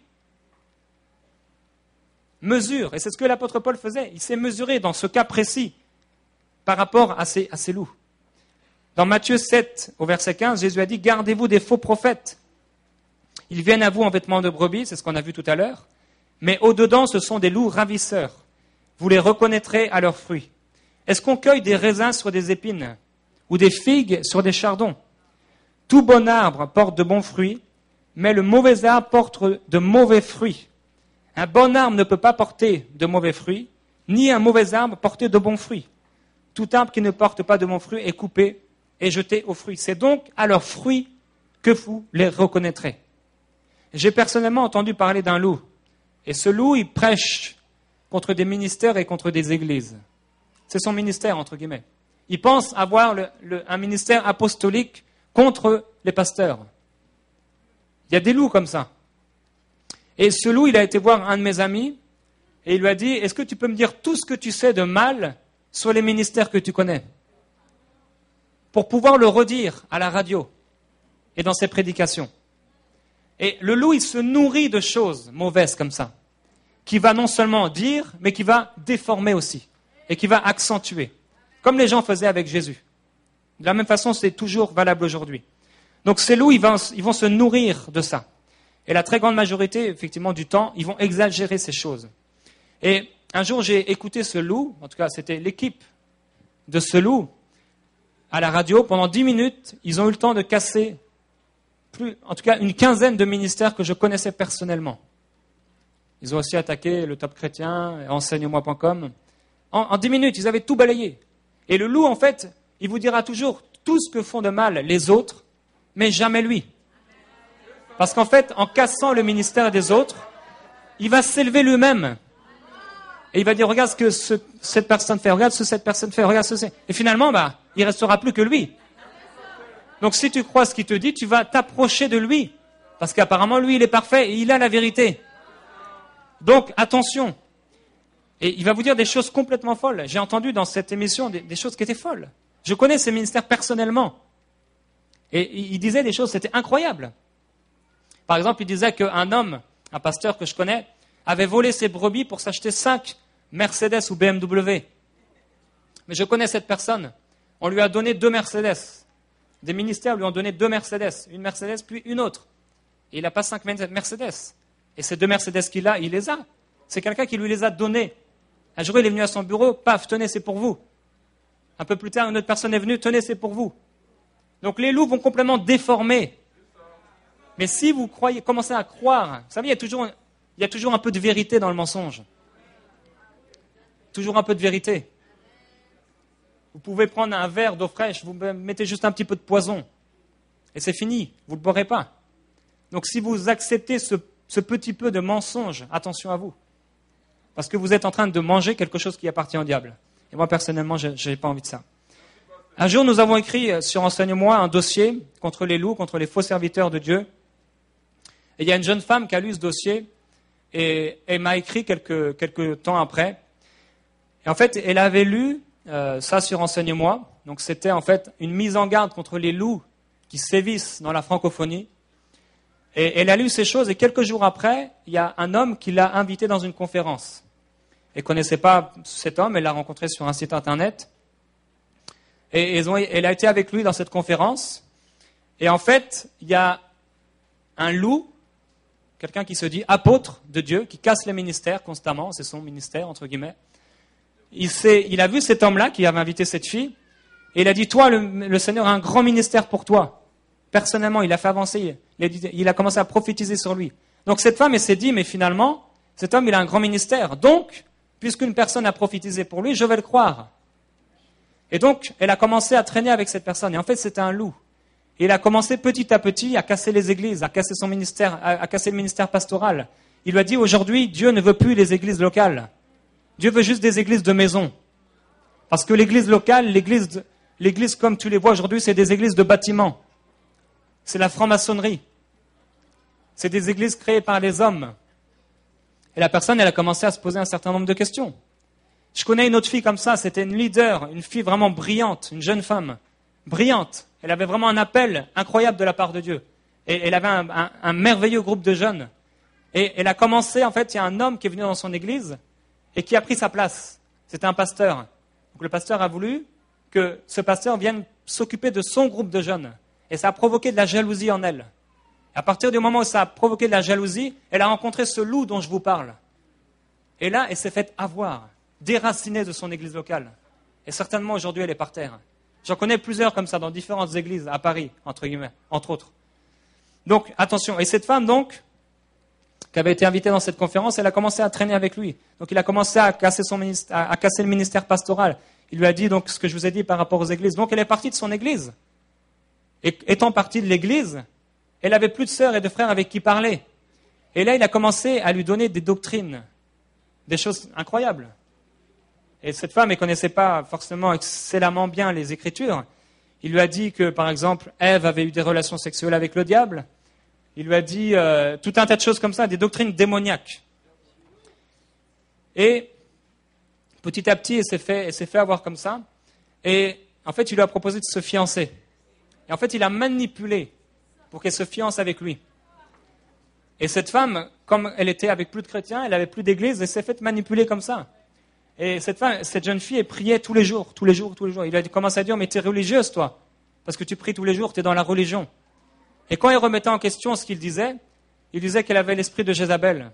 Mesure. Et c'est ce que l'apôtre Paul faisait. Il s'est mesuré dans ce cas précis par rapport à ces, à ces loups. Dans Matthieu sept, au verset quinze, Jésus a dit « Gardez-vous des faux prophètes. Ils viennent à vous en vêtements de brebis, c'est ce qu'on a vu tout à l'heure, mais au-dedans, ce sont des loups ravisseurs. Vous les reconnaîtrez à leurs fruits. Est-ce qu'on cueille des raisins sur des épines ou des figues sur des chardons? Tout bon arbre porte de bons fruits, mais le mauvais arbre porte de mauvais fruits. Un bon arbre ne peut pas porter de mauvais fruits, ni un mauvais arbre porter de bons fruits. Tout arbre qui ne porte pas de bons fruits est coupé et jeté aux fruits. C'est donc à leurs fruits que vous les reconnaîtrez. » J'ai personnellement entendu parler d'un loup. Et ce loup, il prêche contre des ministères et contre des églises. C'est son ministère, entre guillemets. Il pense avoir le, le, un ministère apostolique contre les pasteurs. Il y a des loups comme ça. Et ce loup, il a été voir un de mes amis et il lui a dit « Est-ce que tu peux me dire tout ce que tu sais de mal sur les ministères que tu connais ?» pour pouvoir le redire à la radio et dans ses prédications. Et le loup, il se nourrit de choses mauvaises comme ça, qui va non seulement dire, mais qui va déformer aussi, et qui va accentuer, comme les gens faisaient avec Jésus. De la même façon, c'est toujours valable aujourd'hui. Donc ces loups, ils vont, ils vont se nourrir de ça. Et la très grande majorité, effectivement, du temps, ils vont exagérer ces choses. Et un jour, j'ai écouté ce loup, en tout cas, c'était l'équipe de ce loup, à la radio. Pendant dix minutes, ils ont eu le temps de casser plus, en tout cas, une quinzaine de ministères que je connaissais personnellement. Ils ont aussi attaqué le Top Chrétien, enseigne-moi point com. En, en dix minutes, ils avaient tout balayé. Et le loup, en fait, il vous dira toujours tout ce que font de mal les autres, mais jamais lui. Parce qu'en fait, en cassant le ministère des autres, il va s'élever lui-même. Et il va dire, regarde ce que ce, cette personne fait, regarde ce que cette personne fait, regarde ce que c'est. Et finalement, bah, il restera plus que lui. Donc si tu crois ce qu'il te dit, tu vas t'approcher de lui. Parce qu'apparemment, lui, il est parfait et il a la vérité. Donc, attention. Et il va vous dire des choses complètement folles. J'ai entendu dans cette émission des, des choses qui étaient folles. Je connais ces ministères personnellement. Et il disait des choses, c'était incroyable. Par exemple, il disait qu'un homme, un pasteur que je connais, avait volé ses brebis pour s'acheter cinq Mercedes ou B M W. Mais je connais cette personne. On lui a donné deux Mercedes. Des ministères lui ont donné deux Mercedes. Une Mercedes puis une autre. Et il n'a pas cinq Mercedes. Et ces deux Mercedes qu'il a, il les a. C'est quelqu'un qui lui les a donnés. Un jour, il est venu à son bureau, paf, tenez, c'est pour vous. Un peu plus tard, une autre personne est venue, tenez, c'est pour vous. Donc les loups vont complètement déformer. Mais si vous croyez, commencez à croire, vous savez, il y a toujours, il y a toujours un peu de vérité dans le mensonge. Toujours un peu de vérité. Vous pouvez prendre un verre d'eau fraîche, vous mettez juste un petit peu de poison. Et c'est fini, vous ne le boirez pas. Donc si vous acceptez ce, ce petit peu de mensonge, attention à vous. Parce que vous êtes en train de manger quelque chose qui appartient au diable. Et moi, personnellement, je n'ai pas envie de ça. Un jour, nous avons écrit sur Enseigne-moi un dossier contre les loups, contre les faux serviteurs de Dieu. Et il y a une jeune femme qui a lu ce dossier et elle m'a écrit quelques, quelques temps après. Et en fait, elle avait lu euh, ça sur Enseigne-moi. Donc c'était en fait une mise en garde contre les loups qui sévissent dans la francophonie. Et elle a lu ces choses, et quelques jours après, il y a un homme qui l'a invité dans une conférence. Elle ne connaissait pas cet homme, elle l'a rencontré sur un site internet. Et ils ont, elle a été avec lui dans cette conférence. Et en fait, il y a un loup, quelqu'un qui se dit apôtre de Dieu, qui casse les ministères constamment, c'est son ministère, entre guillemets. Il, il a vu cet homme-là qui avait invité cette fille, et il a dit, toi, le, le Seigneur a un grand ministère pour toi. Personnellement, il a fait avancer, il a, dit, il a commencé à prophétiser sur lui. Donc cette femme, elle s'est dit, mais finalement, cet homme, il a un grand ministère. Donc, puisqu'une personne a prophétisé pour lui, je vais le croire. Et donc, elle a commencé à traîner avec cette personne. Et en fait, c'était un loup. Et il a commencé petit à petit à casser les églises, à casser son ministère, à, à casser le ministère pastoral. Il lui a dit, aujourd'hui, Dieu ne veut plus les églises locales. Dieu veut juste des églises de maison. Parce que l'église locale, l'église, de, l'église comme tu les vois aujourd'hui, c'est des églises de bâtiments. C'est la franc-maçonnerie. C'est des églises créées par les hommes. Et la personne, elle a commencé à se poser un certain nombre de questions. Je connais une autre fille comme ça, c'était une leader, une fille vraiment brillante, une jeune femme, brillante. Elle avait vraiment un appel incroyable de la part de Dieu. Et elle avait un, un, un merveilleux groupe de jeunes. Et elle a commencé, en fait, il y a un homme qui est venu dans son église et qui a pris sa place. C'était un pasteur. Donc le pasteur a voulu que ce pasteur vienne s'occuper de son groupe de jeunes. Et ça a provoqué de la jalousie en elle. À partir du moment où ça a provoqué de la jalousie, elle a rencontré ce loup dont je vous parle. Et là, elle s'est faite avoir, déracinée de son église locale. Et certainement, aujourd'hui, elle est par terre. J'en connais plusieurs comme ça, dans différentes églises, à Paris, entre guillemets, entre autres. Donc, attention. Et cette femme, donc, qui avait été invitée dans cette conférence, elle a commencé à traîner avec lui. Donc, il a commencé à casser, son ministère, à, à casser le ministère pastoral. Il lui a dit donc ce que je vous ai dit par rapport aux églises. Donc, elle est partie de son église. Et étant partie de l'église, elle n'avait plus de sœurs et de frères avec qui parler. Et là, il a commencé à lui donner des doctrines, des choses incroyables. Et cette femme, elle ne connaissait pas forcément excellemment bien les Écritures. Il lui a dit que, par exemple, Ève avait eu des relations sexuelles avec le diable. Il lui a dit euh, tout un tas de choses comme ça, des doctrines démoniaques. Et petit à petit, elle s'est fait, elle s'est fait avoir comme ça. Et en fait, il lui a proposé de se fiancer. Et en fait, il a manipulé pour qu'elle se fiance avec lui. Et cette femme, comme elle était avec plus de chrétiens, elle avait plus d'église, elle s'est faite manipuler comme ça. Et cette femme, cette jeune fille, elle priait tous les jours, tous les jours, tous les jours. Il a commencé à dire, mais tu es religieuse, toi, parce que tu pries tous les jours, tu es dans la religion. Et quand il remettait en question ce qu'il disait, il disait qu'elle avait l'esprit de Jézabel.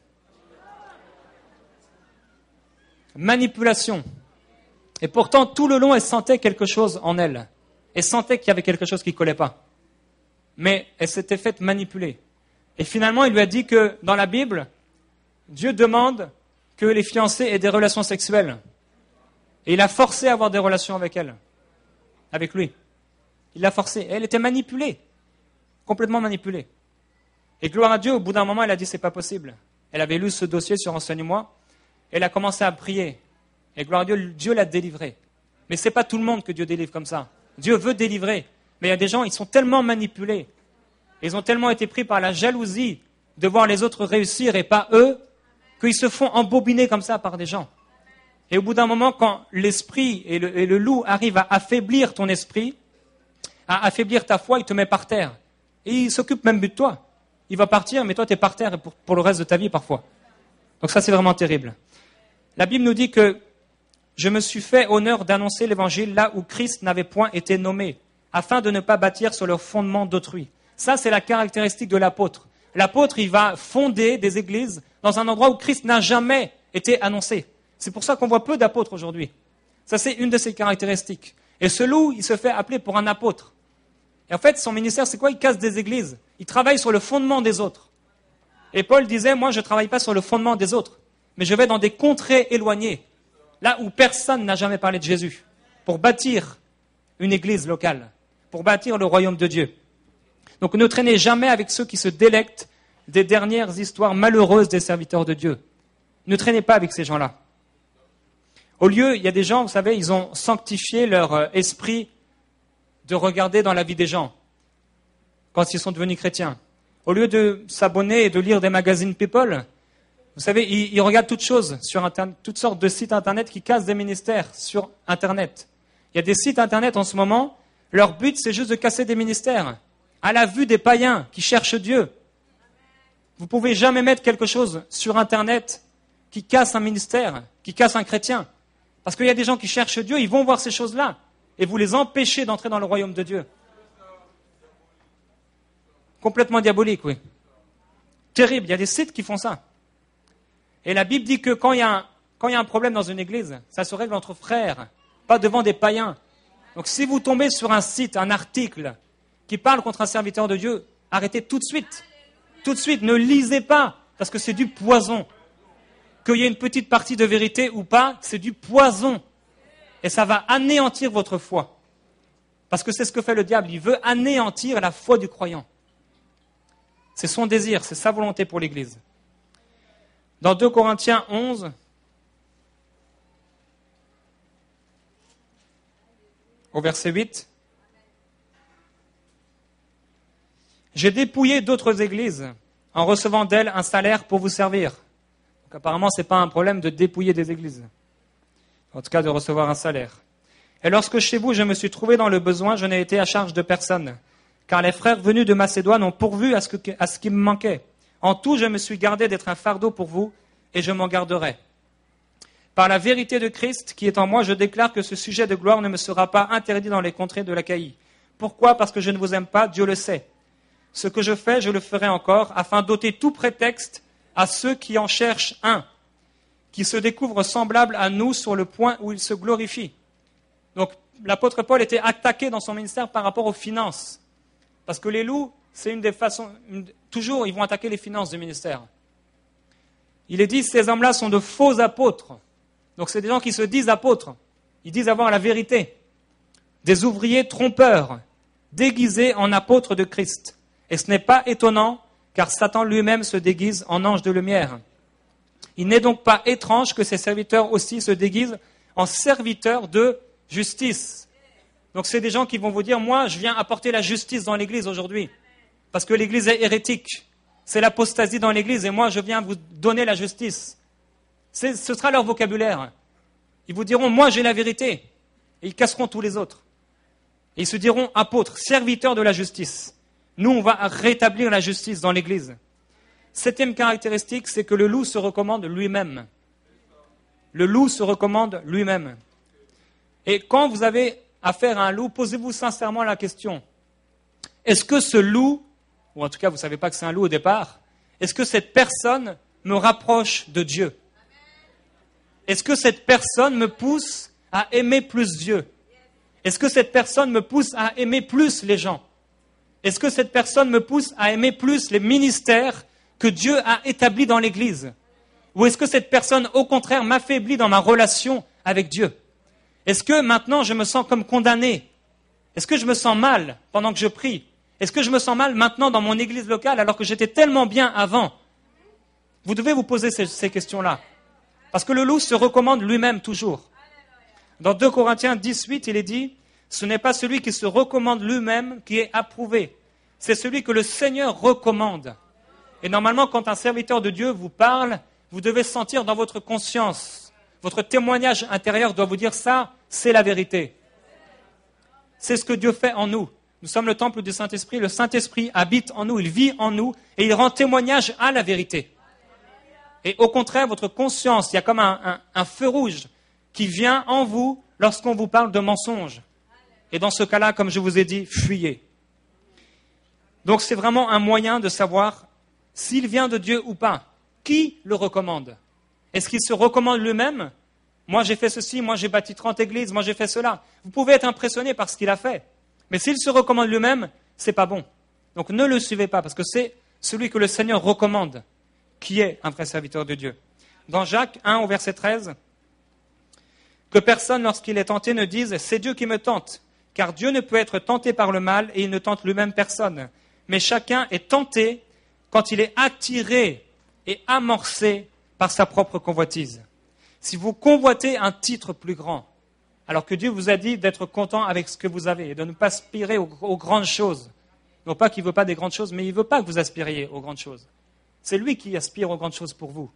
Manipulation. Et pourtant, tout le long, elle sentait quelque chose en elle. Elle sentait qu'il y avait quelque chose qui ne collait pas. Mais elle s'était faite manipuler. Et finalement, il lui a dit que dans la Bible, Dieu demande que les fiancés aient des relations sexuelles. Et il a forcé à avoir des relations avec elle, avec lui. Il l'a forcée. Et elle était manipulée, complètement manipulée. Et gloire à Dieu, au bout d'un moment, elle a dit, c'est pas possible. Elle avait lu ce dossier sur Enseigne-moi. Elle a commencé à prier. Et gloire à Dieu, Dieu l'a délivrée. Mais ce n'est pas tout le monde que Dieu délivre comme ça. Dieu veut délivrer. Mais il y a des gens, ils sont tellement manipulés. Ils ont tellement été pris par la jalousie de voir les autres réussir et pas eux, qu'ils se font embobiner comme ça par des gens. Et au bout d'un moment, quand l'esprit et le, et le loup arrivent à affaiblir ton esprit, à affaiblir ta foi, il te met par terre. Et il s'occupe même plus de toi. Il va partir, mais toi, tu es par terre pour, pour le reste de ta vie parfois. Donc ça, c'est vraiment terrible. La Bible nous dit que je me suis fait honneur d'annoncer l'évangile là où Christ n'avait point été nommé, afin de ne pas bâtir sur le fondement d'autrui. Ça, c'est la caractéristique de l'apôtre. L'apôtre, il va fonder des églises dans un endroit où Christ n'a jamais été annoncé. C'est pour ça qu'on voit peu d'apôtres aujourd'hui. Ça, c'est une de ses caractéristiques. Et ce loup, il se fait appeler pour un apôtre. Et en fait, son ministère, c'est quoi? Il casse des églises. Il travaille sur le fondement des autres. Et Paul disait, moi, je ne travaille pas sur le fondement des autres, mais je vais dans des contrées éloignées, là où personne n'a jamais parlé de Jésus, pour bâtir une église locale, pour bâtir le royaume de Dieu. Donc ne traînez jamais avec ceux qui se délectent des dernières histoires malheureuses des serviteurs de Dieu. Ne traînez pas avec ces gens-là. Au lieu, il y a des gens, vous savez, ils ont sanctifié leur esprit de regarder dans la vie des gens quand ils sont devenus chrétiens. Au lieu de s'abonner et de lire des magazines People, vous savez, ils, ils regardent toutes choses sur Internet, toutes sortes de sites Internet qui cassent des ministères sur Internet. Il y a des sites Internet en ce moment, leur but c'est juste de casser des ministères, à la vue des païens qui cherchent Dieu. Vous ne pouvez jamais mettre quelque chose sur Internet qui casse un ministère, qui casse un chrétien. Parce qu'il y a des gens qui cherchent Dieu, ils vont voir ces choses-là. Et vous les empêchez d'entrer dans le royaume de Dieu. Complètement diabolique, oui. Terrible, il y a des sites qui font ça. Et la Bible dit que quand il y a un, quand il y a un problème dans une église, ça se règle entre frères, pas devant des païens. Donc si vous tombez sur un site, un article qui parle contre un serviteur de Dieu, arrêtez tout de suite. Tout de suite, ne lisez pas, parce que c'est du poison. Qu'il y ait une petite partie de vérité ou pas, c'est du poison. Et ça va anéantir votre foi. Parce que c'est ce que fait le diable, il veut anéantir la foi du croyant. C'est son désir, c'est sa volonté pour l'Église. Dans deux Corinthiens onze, au verset huit, « J'ai dépouillé d'autres églises en recevant d'elles un salaire pour vous servir. » Donc apparemment, ce n'est pas un problème de dépouiller des églises. En tout cas, de recevoir un salaire. « Et lorsque chez vous, je me suis trouvé dans le besoin, je n'ai été à charge de personne. Car les frères venus de Macédoine ont pourvu à ce, que, à ce qui me manquait. En tout, je me suis gardé d'être un fardeau pour vous, et je m'en garderai. Par la vérité de Christ qui est en moi, je déclare que ce sujet de gloire ne me sera pas interdit dans les contrées de l'Achaïe. Pourquoi ? Parce que je ne vous aime pas, Dieu le sait. Ce que je fais, je le ferai encore, afin d'ôter tout prétexte à ceux qui en cherchent un, qui se découvrent semblables à nous sur le point où ils se glorifient. » Donc, l'apôtre Paul était attaqué dans son ministère par rapport aux finances. Parce que les loups, c'est une des façons... Une, toujours, ils vont attaquer les finances du ministère. Il est dit, ces hommes-là sont de faux apôtres. Donc, c'est des gens qui se disent apôtres. Ils disent avoir la vérité. Des ouvriers trompeurs, déguisés en apôtres de Christ. Et ce n'est pas étonnant, car Satan lui-même se déguise en ange de lumière. Il n'est donc pas étrange que ses serviteurs aussi se déguisent en serviteurs de justice. Donc c'est des gens qui vont vous dire, moi je viens apporter la justice dans l'église aujourd'hui, parce que l'église est hérétique, c'est l'apostasie dans l'église, et moi je viens vous donner la justice. C'est, ce sera leur vocabulaire. Ils vous diront, moi j'ai la vérité, et ils casseront tous les autres. Et ils se diront apôtres, serviteurs de la justice. Nous on va rétablir la justice dans l'église. Septième caractéristique, c'est que le loup se recommande lui-même. Le loup se recommande lui-même. Et quand vous avez affaire à un loup, posez-vous sincèrement la question. Est-ce que ce loup, ou en tout cas vous ne savez pas que c'est un loup au départ, est-ce que cette personne me rapproche de Dieu ? Est-ce que cette personne me pousse à aimer plus Dieu ? Est-ce que cette personne me pousse à aimer plus les gens ? Est-ce que cette personne me pousse à aimer plus les ministères que Dieu a établis dans l'Église ? Ou est-ce que cette personne, au contraire, m'affaiblit dans ma relation avec Dieu ? Est-ce que maintenant je me sens comme condamné ? Est-ce que je me sens mal pendant que je prie ? Est-ce que je me sens mal maintenant dans mon église locale alors que j'étais tellement bien avant ? Vous devez vous poser ces, ces questions-là. Parce que le loup se recommande lui-même toujours. Dans deux Corinthiens dix-huit, il est dit, « Ce n'est pas celui qui se recommande lui-même qui est approuvé. C'est celui que le Seigneur recommande. » Et normalement, quand un serviteur de Dieu vous parle, vous devez sentir dans votre conscience. Votre témoignage intérieur doit vous dire ça, c'est la vérité. C'est ce que Dieu fait en nous. Nous sommes le temple du Saint-Esprit. Le Saint-Esprit habite en nous, il vit en nous et il rend témoignage à la vérité. Et au contraire, votre conscience, il y a comme un, un, un feu rouge qui vient en vous lorsqu'on vous parle de mensonges. Et dans ce cas-là, comme je vous ai dit, fuyez. Donc c'est vraiment un moyen de savoir s'il vient de Dieu ou pas. Qui le recommande ? Est-ce qu'il se recommande lui-même ? Moi j'ai fait ceci, moi j'ai bâti trente églises, moi j'ai fait cela. Vous pouvez être impressionné par ce qu'il a fait. Mais s'il se recommande lui-même, c'est pas bon. Donc ne le suivez pas, parce que c'est celui que le Seigneur recommande qui est un vrai serviteur de Dieu. Dans Jacques un au verset treize, « Que personne, lorsqu'il est tenté, ne dise « C'est Dieu qui me tente », car Dieu ne peut être tenté par le mal et il ne tente lui-même personne. Mais chacun est tenté quand il est attiré et amorcé par sa propre convoitise. Si vous convoitez un titre plus grand, alors que Dieu vous a dit d'être content avec ce que vous avez et de ne pas aspirer aux, aux grandes choses, non pas qu'il ne veut pas des grandes choses, mais il ne veut pas que vous aspiriez aux grandes choses. C'est lui qui aspire aux grandes choses pour vous.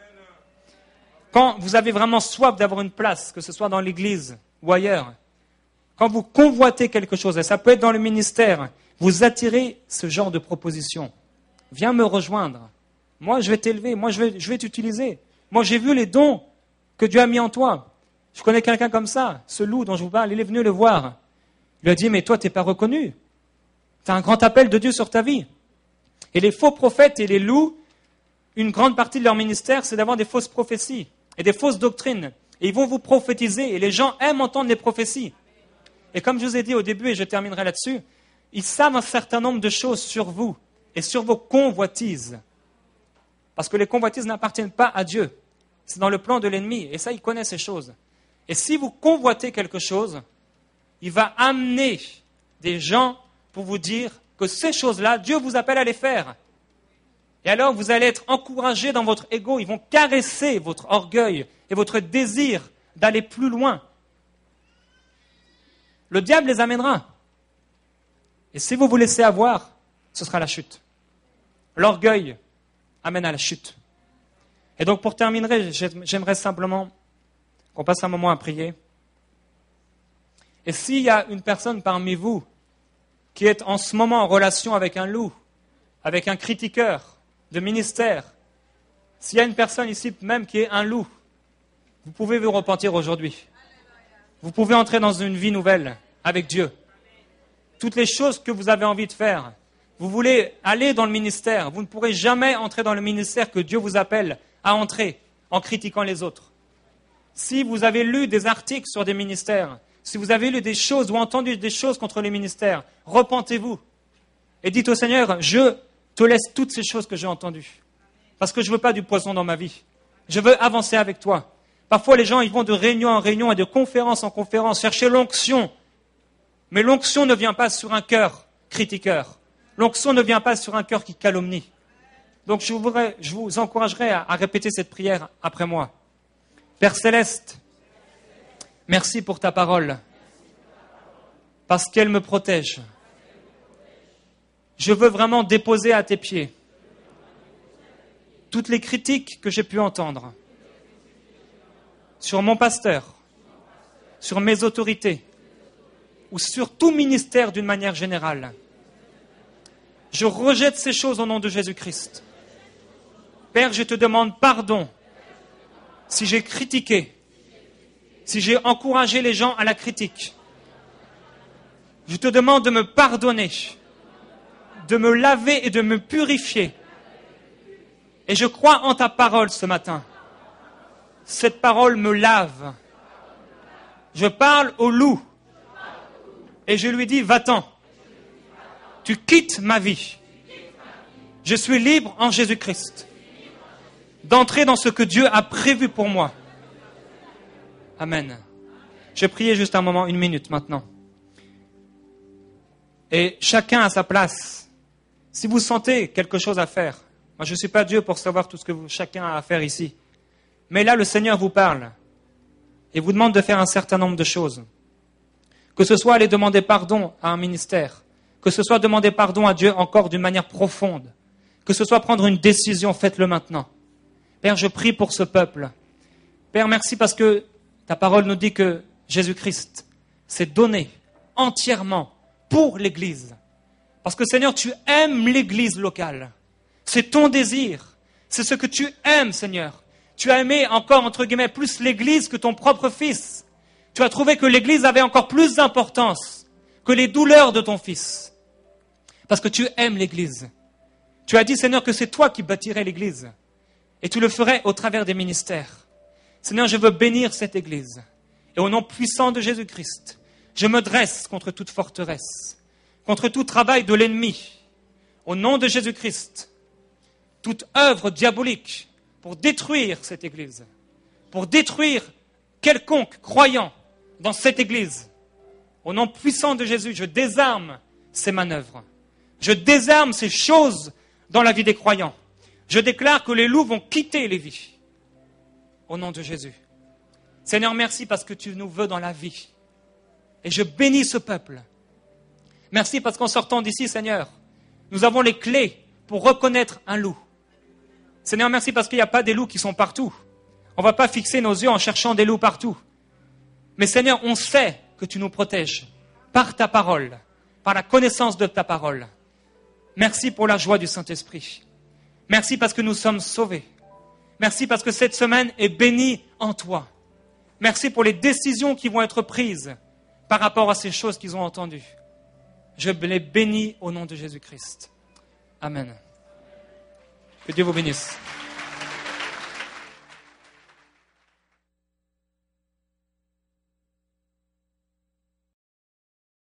Quand vous avez vraiment soif d'avoir une place, que ce soit dans l'église ou ailleurs, quand vous convoitez quelque chose, et ça peut être dans le ministère, vous attirez ce genre de proposition. Viens me rejoindre. Moi, je vais t'élever. Moi, je vais, je vais t'utiliser. Moi, j'ai vu les dons que Dieu a mis en toi. Je connais quelqu'un comme ça. Ce loup dont je vous parle, il est venu le voir. Il lui a dit, mais toi, tu n'es pas reconnu. Tu as un grand appel de Dieu sur ta vie. Et les faux prophètes et les loups, une grande partie de leur ministère, c'est d'avoir des fausses prophéties et des fausses doctrines. Et ils vont vous prophétiser. Et les gens aiment entendre les prophéties. Et comme je vous ai dit au début, et je terminerai là-dessus, ils savent un certain nombre de choses sur vous et sur vos convoitises. Parce que les convoitises n'appartiennent pas à Dieu. C'est dans le plan de l'ennemi. Et ça, il connaît ces choses. Et si vous convoitez quelque chose, il va amener des gens pour vous dire que ces choses-là, Dieu vous appelle à les faire. Et alors, vous allez être encouragé dans votre ego. Ils vont caresser votre orgueil et votre désir d'aller plus loin. Le diable les amènera. Et si vous vous laissez avoir, ce sera la chute. L'orgueil amène à la chute. Et donc, pour terminer, j'aimerais simplement qu'on passe un moment à prier. Et s'il y a une personne parmi vous qui est en ce moment en relation avec un loup, avec un critiqueur de ministère, s'il y a une personne ici même qui est un loup, vous pouvez vous repentir aujourd'hui. Vous pouvez entrer dans une vie nouvelle avec Dieu. Toutes les choses que vous avez envie de faire, vous voulez aller dans le ministère, vous ne pourrez jamais entrer dans le ministère que Dieu vous appelle à entrer en critiquant les autres. Si vous avez lu des articles sur des ministères, si vous avez lu des choses ou entendu des choses contre les ministères, repentez-vous et dites au Seigneur, je te laisse toutes ces choses que j'ai entendues. Parce que je ne veux pas du poison dans ma vie. Je veux avancer avec toi. Parfois, les gens ils vont de réunion en réunion et de conférence en conférence chercher l'onction. Mais l'onction ne vient pas sur un cœur critiqueur. L'onction ne vient pas sur un cœur qui calomnie. Donc, je vous, je vous encouragerai à, à répéter cette prière après moi. Père Céleste, merci pour ta parole, parce qu'elle me protège. Je veux vraiment déposer à tes pieds toutes les critiques que j'ai pu entendre sur mon pasteur, sur mes autorités, ou sur tout ministère d'une manière générale. Je rejette ces choses au nom de Jésus-Christ. Père, je te demande pardon si j'ai critiqué, si j'ai encouragé les gens à la critique. Je te demande de me pardonner, de me laver et de me purifier. Et je crois en ta parole ce matin. Cette parole me lave. Je parle au loup et je lui dis, va-t'en. Tu quittes ma vie. Je suis libre en Jésus-Christ d'entrer dans ce que Dieu a prévu pour moi. Amen. Je vais prier juste un moment, une minute maintenant. Et chacun à sa place. Si vous sentez quelque chose à faire, moi je ne suis pas Dieu pour savoir tout ce que vous, chacun a à faire ici. Mais là, le Seigneur vous parle et vous demande de faire un certain nombre de choses. Que ce soit aller demander pardon à un ministère, que ce soit demander pardon à Dieu encore d'une manière profonde, que ce soit prendre une décision, faites-le maintenant. Père, je prie pour ce peuple. Père, merci parce que ta parole nous dit que Jésus-Christ s'est donné entièrement pour l'Église. Parce que Seigneur, tu aimes l'Église locale. C'est ton désir. C'est ce que tu aimes, Seigneur. Tu as aimé encore, entre guillemets, plus l'Église que ton propre Fils. Tu as trouvé que l'Église avait encore plus d'importance que les douleurs de ton Fils. Parce que tu aimes l'Église. Tu as dit, Seigneur, que c'est toi qui bâtirais l'Église. Et tu le ferais au travers des ministères. Seigneur, je veux bénir cette Église. Et au nom puissant de Jésus-Christ, je me dresse contre toute forteresse, contre tout travail de l'ennemi. Au nom de Jésus-Christ, toute œuvre diabolique pour détruire cette Église, pour détruire quelconque croyant dans cette Église. Au nom puissant de Jésus, je désarme ces manœuvres. Je désarme ces choses dans la vie des croyants. Je déclare que les loups vont quitter les vies. Au nom de Jésus. Seigneur, merci parce que tu nous veux dans la vie. Et je bénis ce peuple. Merci parce qu'en sortant d'ici, Seigneur, nous avons les clés pour reconnaître un loup. Seigneur, merci parce qu'il n'y a pas des loups qui sont partout. On ne va pas fixer nos yeux en cherchant des loups partout. Mais Seigneur, on sait que tu nous protèges par ta parole, par la connaissance de ta parole. Merci pour la joie du Saint-Esprit. Merci parce que nous sommes sauvés. Merci parce que cette semaine est bénie en toi. Merci pour les décisions qui vont être prises par rapport à ces choses qu'ils ont entendues. Je les bénis au nom de Jésus-Christ. Amen. Que Dieu vous bénisse.